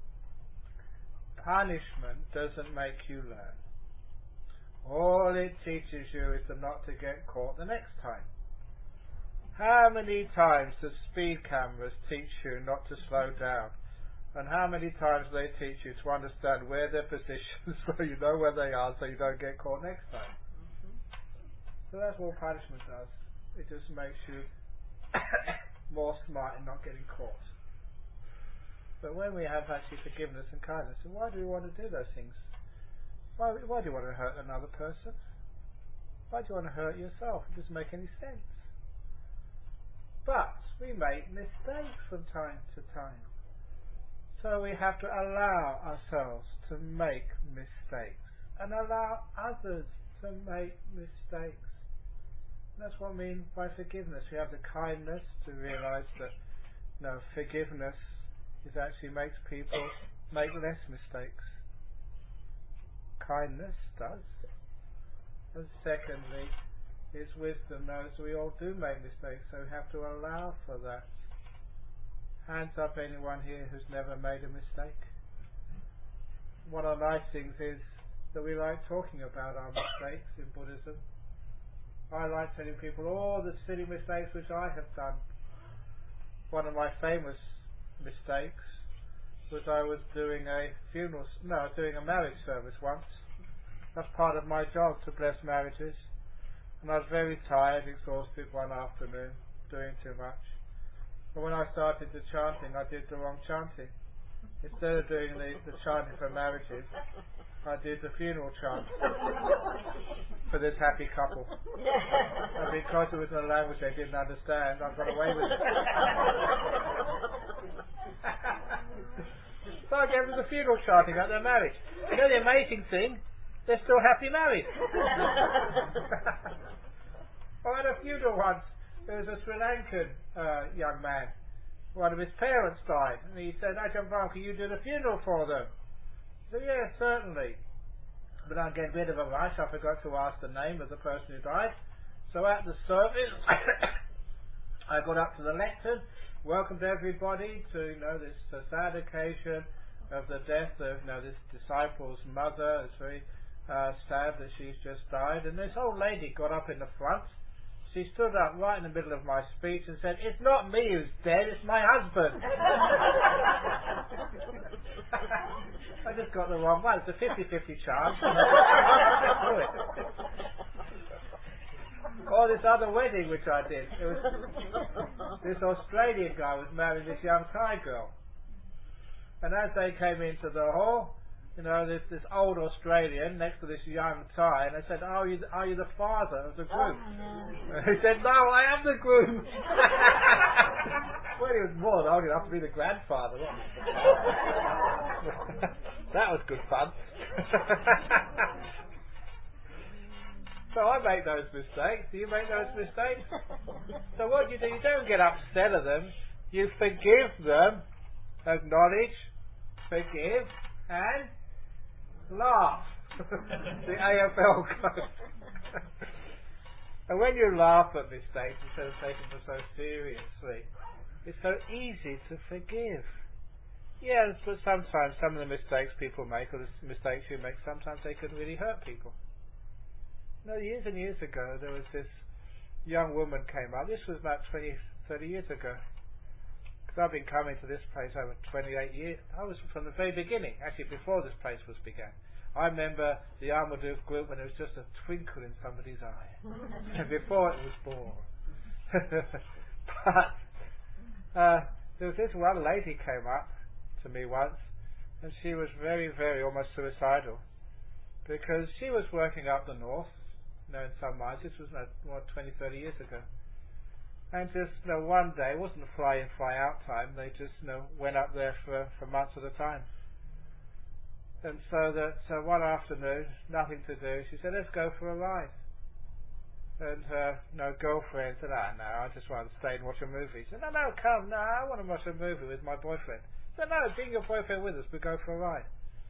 S1: Punishment doesn't make you learn. All it teaches you is to not to get caught the next time. How many times do speed cameras teach you not to slow down? And how many times do they teach you to understand where their positions so you know where they are so you don't get caught next time? Mm-hmm. So that's what punishment does. It just makes you more smart in not getting caught. But when we have actually forgiveness and kindness, then why do we want to do those things? Why, why do you want to hurt another person? Why do you want to hurt yourself? It doesn't make any sense. But we make mistakes from time to time. So we have to allow ourselves to make mistakes and allow others to make mistakes. And that's what I mean by forgiveness. We have the kindness to realise that no, forgiveness is actually makes people make less mistakes. Kindness does. And secondly, is wisdom knows we all do make mistakes, so we have to allow for that. Hands up anyone here who's never made a mistake. One of the nice things is that we like talking about our mistakes in Buddhism. I like telling people all the silly mistakes which I have done. One of my famous mistakes was I was doing a funeral, no, I was doing a marriage service once. That's part of my job, to bless marriages. And I was very tired, exhausted one afternoon, doing too much. But when I started the chanting, I did the wrong chanting. Instead of doing the, the chanting for marriages, I did the funeral chant for this happy couple. And because it was in a language they didn't understand, I got away with it. So I gave them the funeral chanting at their marriage. You know the amazing thing? They're still happy married. I had a funeral once. There was a Sri Lankan uh, young man. One of his parents died, and he said, Ajahn Brahm, can you do the funeral for them? I said, yeah, certainly. But I'm getting rid of a rush. I forgot to ask the name of the person who died. So at the service, I got up to the lectern, welcomed everybody to, you know, this uh, sad occasion of the death of, you know, this disciple's mother. It's very uh, sad that she's just died. And this old lady got up in the front. She stood up right in the middle of my speech and said, it's not me who's dead, it's my husband. I just got the wrong one. It's a fifty-fifty chance. Or this other wedding which I did. It was this Australian guy was marrying this young Thai girl. And as they came into the hall, you know, there's this old Australian next to this young Thai, and I said, are you, are you the father of the groom? Oh, no. He said, no, I am the groom. Well, he was more than old enough to be the grandfather. That was good fun. So I make those mistakes. Do you make those mistakes? So what do you do? You don't get upset at them. You forgive them, acknowledge, forgive, and laugh. The A F L code. And when you laugh at mistakes instead of taking them so seriously, it's so easy to forgive. Yes, but sometimes some of the mistakes people make, or the mistakes you make, sometimes they can really hurt people. You know, years and years ago, there was this young woman came up. This was about twenty, thirty years ago. Because I've been coming to this place over twenty-eight years. I was from the very beginning, actually before this place was began. I remember the Armadoof group when there was just a twinkle in somebody's eye. Before it was born. But uh, there was this one lady came up to to me once, and she was very, very almost suicidal, because she was working up the north, you know, in some mines. This was, like, what, twenty, thirty years ago. And just, you know, one day, it wasn't fly in, fly out time, they just, you know, went up there for, for months at a time. And so that uh, one afternoon, nothing to do, she said, let's go for a ride. And her you know, girlfriend said, ah, no, I just want to stay and watch a movie. She said, no, no, come, no, I want to watch a movie with my boyfriend. She said, no, bring your boyfriend with us, we go for a ride.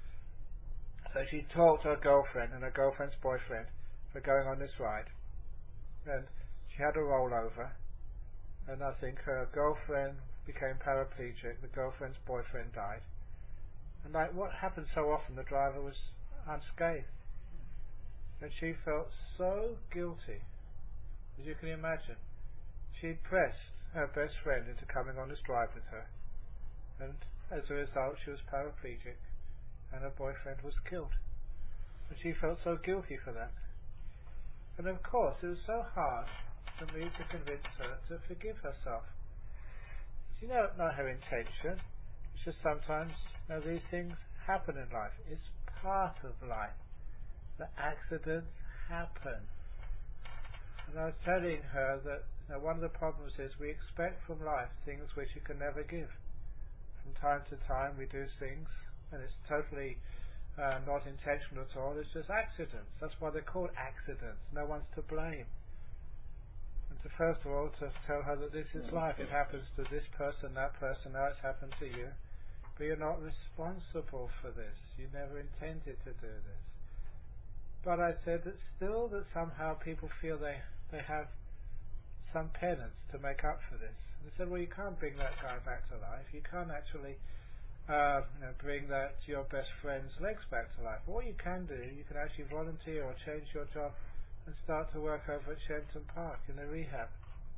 S1: So she talked to her girlfriend and her girlfriend's boyfriend for going on this ride. And she had a rollover, and I think her girlfriend became paraplegic, the girlfriend's boyfriend died. And like what happens so often, the driver was unscathed. And she felt so guilty. As you can imagine, she pressed her best friend into coming on this drive with her, and as a result she was paraplegic and her boyfriend was killed. And she felt so guilty for that. And of course it was so hard for me to convince her to forgive herself. You know, not her intention, it's just sometimes you know, these things happen in life. It's part of life. The accidents happen. And I was telling her that you know, one of the problems is we expect from life things which you can never give. From time to time we do things and it's totally uh, not intentional at all, it's just accidents. That's why they're called accidents. No one's to blame. And to first of all to tell her that this is life. It happens to this person, that person, now it's happened to you. But you're not responsible for this. You never intended to do this. But I said that still that somehow people feel they, they have some penance to make up for this. And they said, well, you can't bring that guy back to life. You can't actually uh, you know, bring that your best friend's legs back to life. But what you can do, you can actually volunteer or change your job and start to work over at Shenton Park in the rehab.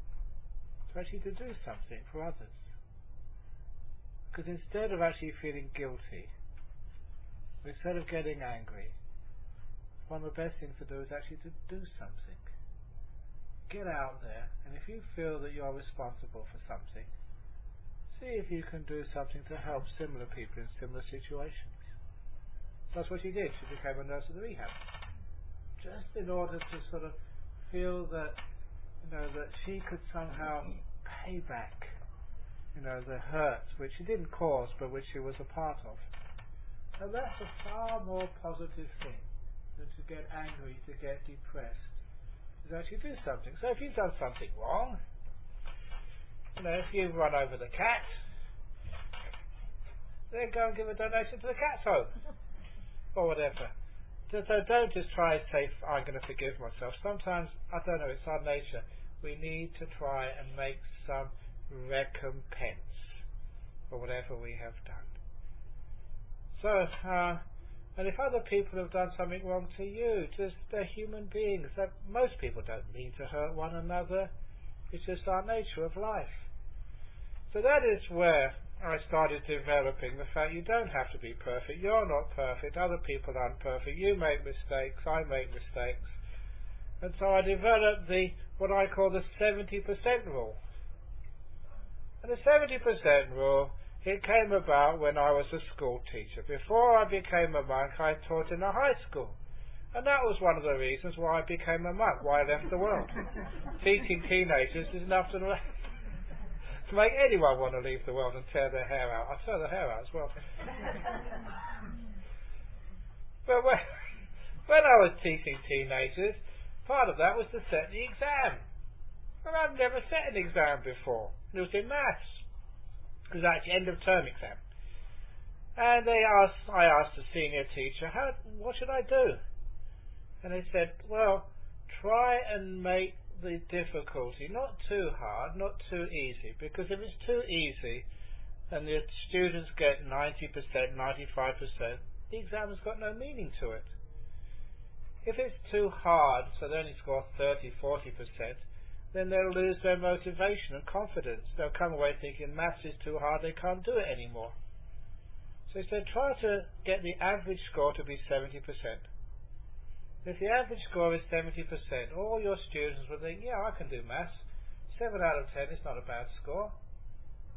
S1: To actually to do something for others. Because instead of actually feeling guilty, instead of getting angry, one of the best things to do is actually to do something. Get out there, and if you feel that you are responsible for something, see if you can do something to help similar people in similar situations. That's what she did. She became a nurse at the rehab, just in order to sort of feel that, you know, that she could somehow pay back, you know, the hurt which she didn't cause, but which she was a part of. And that's a far more positive thing than to get angry, to get depressed, is actually do something. So if you've done something wrong, you know, if you've run over the cat, then go and give a donation to the cat's home, or whatever. So, so don't just try and say, I'm going to forgive myself. Sometimes, I don't know, it's our nature. We need to try and make some recompense for whatever we have done. So, uh, and if other people have done something wrong to you, just they're human beings. That most people don't mean to hurt one another. It's just our nature of life. So that is where I started developing the fact you don't have to be perfect. You're not perfect. Other people aren't perfect. You make mistakes. I make mistakes. And so I developed the what I call the seventy percent rule. And the seventy percent rule, it came about when I was a school teacher. Before I became a monk, I taught in a high school. And that was one of the reasons why I became a monk, why I left the world. Teaching teenagers is enough to, to make anyone want to leave the world and tear their hair out. I tear their hair out as well. But when, when I was teaching teenagers, part of that was to set the exam. And I'd never set an exam before. It was in maths. It was actually end of term exam. And they asked, I asked the senior teacher, how, what should I do? And they said, well, try and make the difficulty not too hard, not too easy, because if it's too easy and the students get ninety percent, ninety-five percent, the exam has got no meaning to it. If it's too hard, so they only score thirty, forty percent, then they'll lose their motivation and confidence. They'll come away thinking maths is too hard, they can't do it anymore. So he said, try to get the average score to be seventy percent. If the average score is seventy percent, all your students will think, yeah, I can do maths. seven out of ten is not a bad score.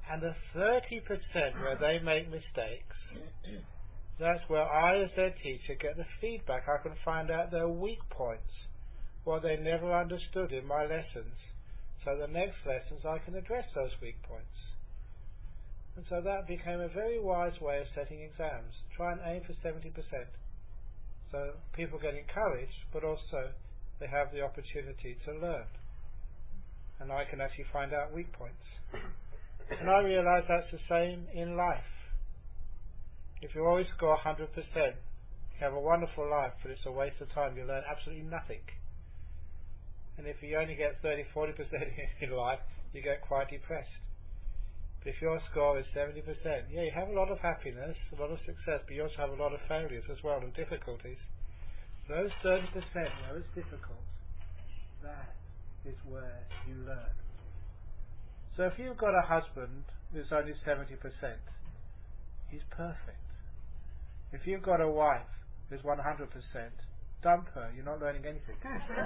S1: And the thirty percent where they make mistakes, that's where I as their teacher get the feedback. I can find out their weak points, what they never understood in my lessons. So the next lessons I can address those weak points. And so that became a very wise way of setting exams. Try and aim for seventy percent. So people get encouraged, but also they have the opportunity to learn. And I can actually find out weak points. And I realise that's the same in life. If you always score one hundred percent, you have a wonderful life, but it's a waste of time. You learn absolutely nothing. And if you only get thirty, forty percent in life, you get quite depressed. But if your score is seventy percent, yeah, you have a lot of happiness, a lot of success, but you also have a lot of failures as well and difficulties. Those thirty percent where it's difficult, that is where you learn. So if you've got a husband who's only seventy percent, he's perfect. If you've got a wife who's one hundred percent, dump her, you're not learning anything.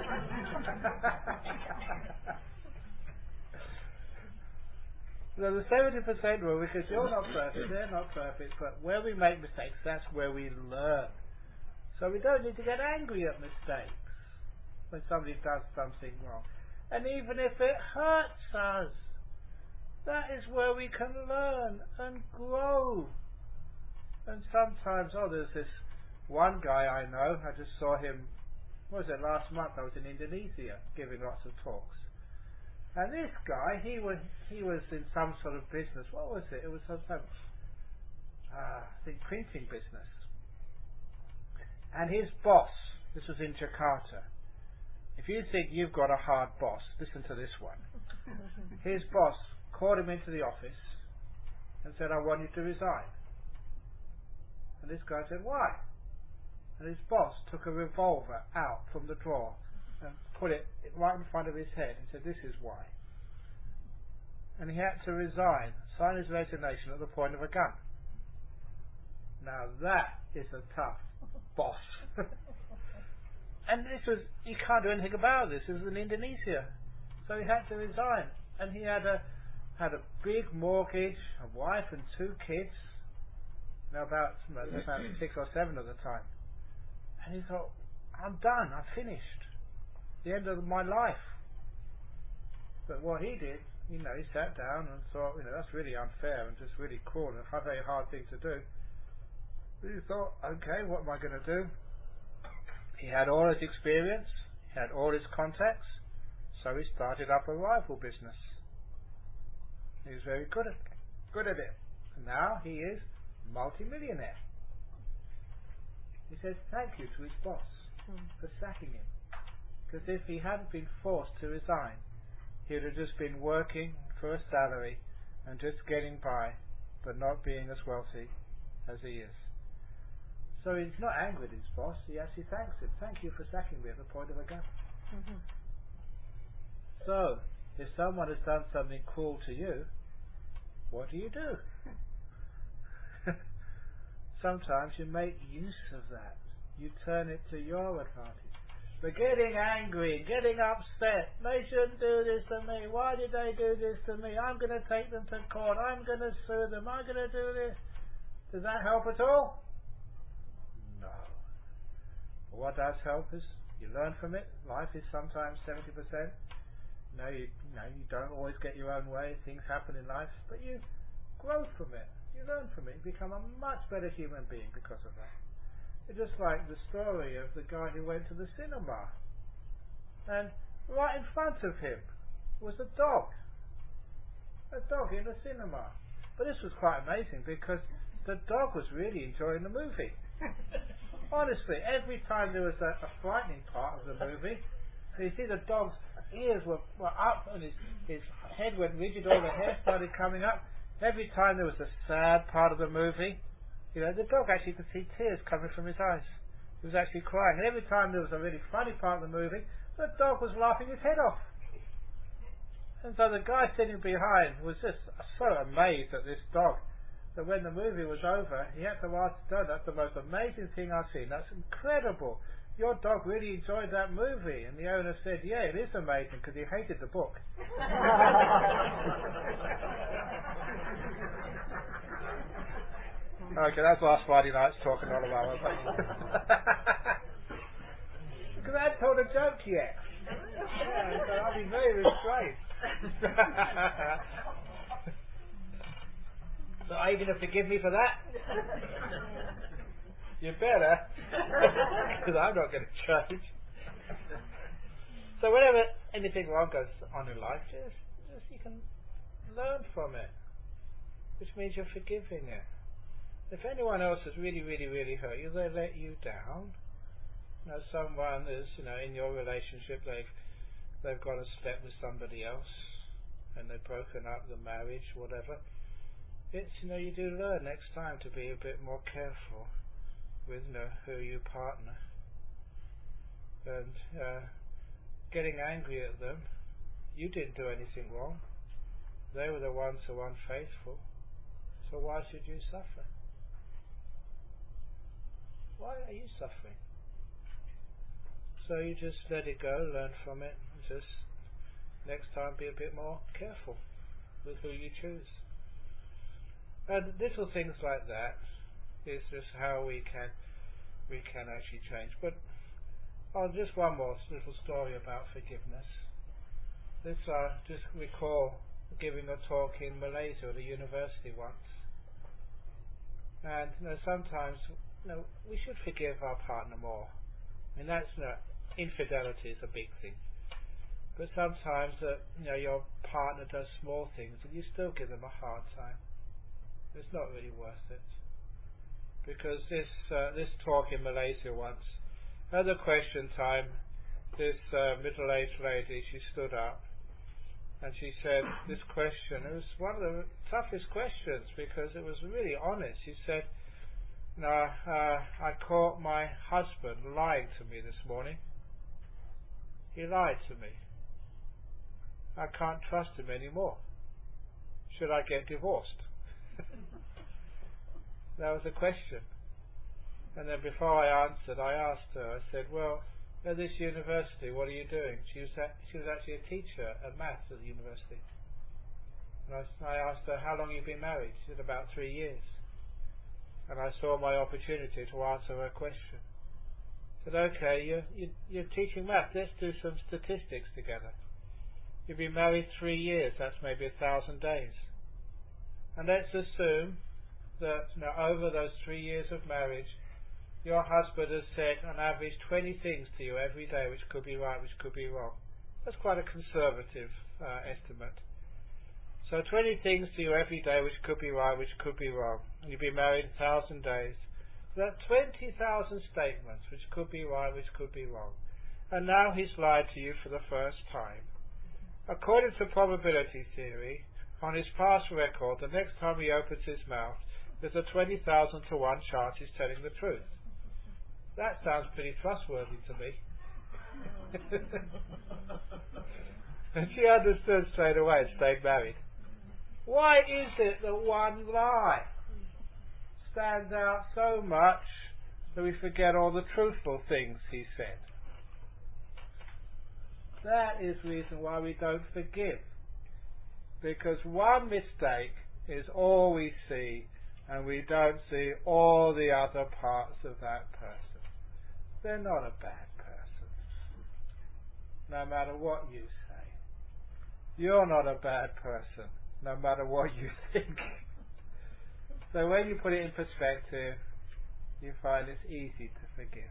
S1: So the seventy percent rule, because you're not perfect, they're not perfect, but where we make mistakes, that's where we learn. So we don't need to get angry at mistakes when somebody does something wrong. And even if it hurts us, that is where we can learn and grow. And sometimes, oh, there's this one guy I know, I just saw him, what was it, last month I was in Indonesia giving lots of talks. And this guy, he was he was in some sort of business. What was it? It was some, some uh, I think printing business. And his boss, this was in Jakarta. If you think you've got a hard boss, listen to this one. His boss called him into the office and said, I want you to resign. And this guy said, why? And his boss took a revolver out from the drawer and put it right in front of his head and said, this is why. And he had to resign, sign his resignation at the point of a gun. Now that is a tough boss. And this was, he can't do anything about this. This was in Indonesia. So he had to resign. And he had a had a big mortgage, a wife and two kids. Now about, about six or seven at the time. And he thought, I'm done, I'm finished. The end of my life. But what he did, you know, he sat down and thought, you know, that's really unfair and just really cruel and a very hard thing to do. But he thought, okay, what am I going to do? He had all his experience, he had all his contacts, so he started up a rival business. He was very good at good at it. And now he is multi-millionaire. He says thank you to his boss mm. for sacking him. Because if he hadn't been forced to resign, he would have just been working for a salary and just getting by, but not being as wealthy as he is. So he's not angry at his boss, he actually thanks him. Thank you for sacking me at the point of a gun. Mm-hmm. So, if someone has done something cruel to you, what do you do? Sometimes you make use of that. You turn it to your advantage. But getting angry, getting upset, they shouldn't do this to me, why did they do this to me, I'm going to take them to court, I'm going to sue them, I'm going to do this. Does that help at all? No. But what does help is you learn from it. Life is sometimes seventy percent. No, you, you know, you don't always get your own way. Things happen in life, but you grow from it. You learn from it. You become a much better human being because of that. It's just like the story of the guy who went to the cinema, and right in front of him was a dog. A dog in the cinema. But this was quite amazing because the dog was really enjoying the movie. Honestly, every time there was a, a frightening part of the movie, you see the dog's ears were, were up and his, his head went rigid, all the hair started coming up. Every time there was a sad part of the movie, you know, the dog actually could see tears coming from his eyes. He was actually crying. And every time there was a really funny part of the movie, the dog was laughing his head off. And so the guy sitting behind was just so amazed at this dog that when the movie was over, he had to ask the dog, that's the most amazing thing I've seen. That's incredible. Your dog really enjoyed that movie. And the owner said, yeah, it is amazing because he hated the book. Okay, that's last Friday night's talking all about it. Because I haven't told a joke yet. Yeah, so I'll be very restrained. So are you going to forgive me for that? You better, because I'm not going to change. So whenever anything wrong goes on in life, just, just you can learn from it, which means you're forgiving it. If anyone else has really, really, really hurt you, they let you down. You know, someone is, you know, in your relationship, they've they've gone and slept with somebody else, and they've broken up the marriage, whatever. It's, you know, you do learn next time to be a bit more careful with, you know, who you partner, and uh, getting angry at them. You didn't do anything wrong. They were the ones who were unfaithful. So why should you suffer? Why are you suffering? So you just let it go, learn from it, and just next time be a bit more careful with who you choose. And little things like that is just how we can we can actually change. But oh, just one more little story about forgiveness. This I uh, just recall giving a talk in Malaysia at a university once. And you know, sometimes you know, we should forgive our partner more. I mean, that's you know, infidelity is a big thing. But sometimes uh, you know, your partner does small things and you still give them a hard time. It's not really worth it. Because this uh, this talk in Malaysia once, at the question time, this uh, middle-aged lady, she stood up and she said this question. It was one of the toughest questions because it was really honest. She said, no, uh, I caught my husband lying to me this morning. He lied to me. I can't trust him anymore. Should I get divorced? That was a question. And then before I answered, I asked her, I said, well, at this university, what are you doing? She was, at, she was actually a teacher at maths at the university. And I, I asked her, how long have you been married? She said, about three years. And I saw my opportunity to answer her question. I said, okay, you're, you're, you're teaching maths, let's do some statistics together. You've been married three years, that's maybe a thousand days. And let's assume that you know, over those three years of marriage, your husband has said on average twenty things to you every day which could be right, which could be wrong. That's quite a conservative uh, estimate. So twenty things to you every day which could be right, which could be wrong. And you've been married a thousand days. So that's twenty thousand statements which could be right, which could be wrong. And now he's lied to you for the first time. According to probability theory, on his past record, the next time he opens his mouth, there's a twenty thousand to one chance he's telling the truth. That sounds pretty trustworthy to me. And she understood straight away and stayed married. Why is it that one lie stands out so much that we forget all the truthful things he said? That is the reason why we don't forgive. Because one mistake is all we see, and we don't see all the other parts of that person. They're not a bad person, no matter what you say. You're not a bad person, no matter what you think. So when you put it in perspective, you find it's easy to forgive.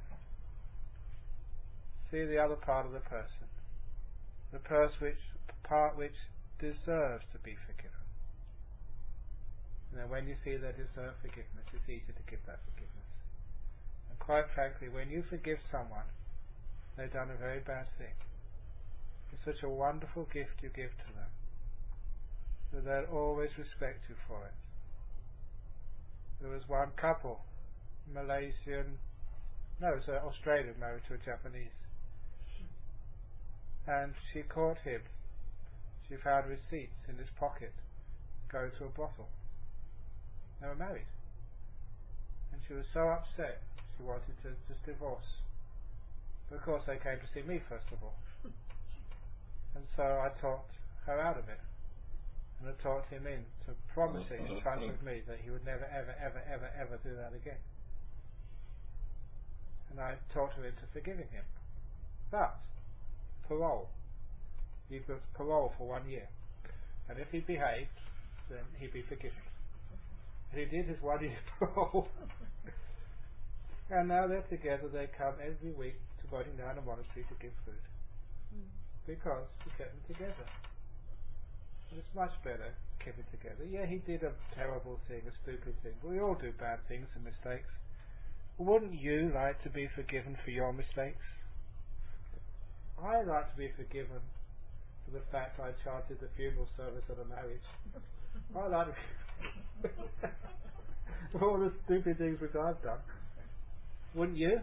S1: See the other part of the person, the person which, part which deserves to be forgiven. And then when you see they deserve forgiveness, it's easy to give that forgiveness. And quite frankly, when you forgive someone, they've done a very bad thing. It's such a wonderful gift you give to them, that they'll always respect you for it. There was one couple, Malaysian, no, it was an Australian married to a Japanese. And she caught him. She found receipts in his pocket, going to a brothel. They were married. And she was so upset, she wanted to just divorce. But of course they came to see me first of all. And so I talked her out of it. And I talked him into promising in front of me that he would never, ever, ever, ever, ever do that again. And I talked him into forgiving him. But, parole. You've got parole for one year. And if he behaved, then he'd be forgiven. And he did his one year parole. And now they're together, they come every week to Bodhinyana Monastery to give food. Mm. Because we kept them together. And it's much better keeping together. Yeah, he did a terrible thing, a stupid thing. But we all do bad things and mistakes. Wouldn't you like to be forgiven for your mistakes? I like to be forgiven for the fact I charted the funeral service at a marriage. I like to be for all the stupid things which I've done. Wouldn't you?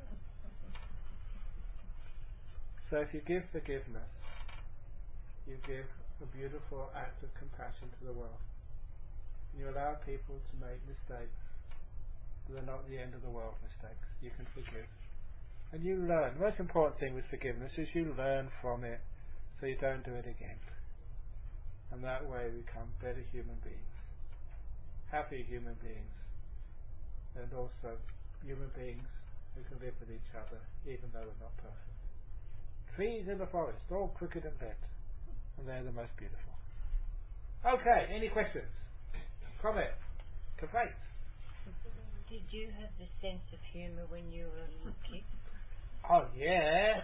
S1: So if you give forgiveness, you give a beautiful act of compassion to the world. You allow people to make mistakes. They're not the end of the world mistakes. You can forgive. And you learn. The most important thing with forgiveness is you learn from it so you don't do it again. And that way we become better human beings. Happy human beings. And also human beings who can live with each other even though we're not perfect. Trees in the forest, all crooked and bent. And they're the most beautiful. Okay, any questions? Comment? Complaints?
S3: Did you have the sense of humour when you were a little kid?
S1: Oh yeah.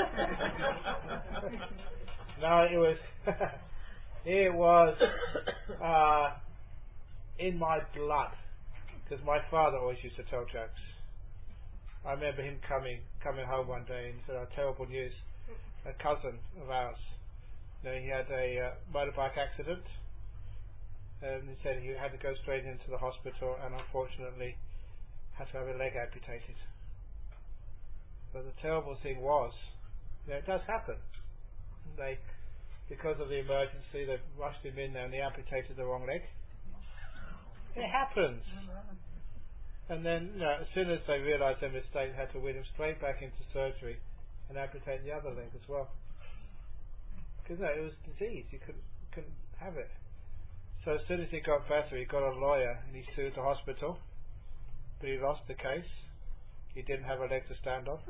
S1: No, it was it was uh, in my blood, because my father always used to tell jokes. I remember him coming coming home one day and said, "Oh, terrible news! A cousin of ours, you know, he had a uh, motorbike accident, and he said he had to go straight into the hospital, and unfortunately had to have a leg amputated." But the terrible thing was, you know, it does happen. They, because of the emergency, they rushed him in there and they amputated the wrong leg. It happens. And then, you know, as soon as they realised their mistake, they had to wheel him straight back into surgery and amputate the other leg as well. Because no, it was disease. You couldn't couldn't have it. So as soon as he got better, he got a lawyer and he sued the hospital. But he lost the case. He didn't have a leg to stand on.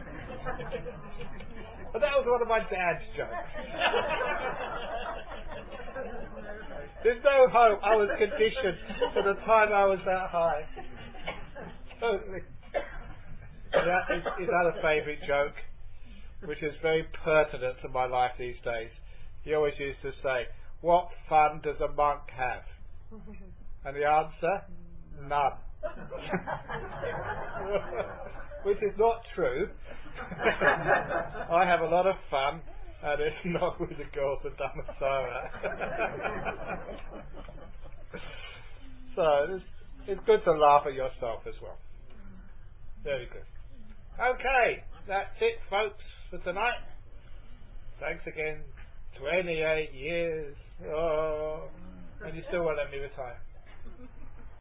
S1: But that was one of my dad's jokes. There's no hope. I was conditioned for the time I was that high. Totally. That is his other favourite joke, which is very pertinent to my life these days. He always used to say, "What fun does a monk have?" And the answer, none. Which is not true. I have a lot of fun, and it's not with the girls of Dhammasara. So it's, it's good to laugh at yourself as well. Very good. Okay, that's it, folks, for tonight. Thanks again. twenty-eight years. Oh, and you still won't let me retire.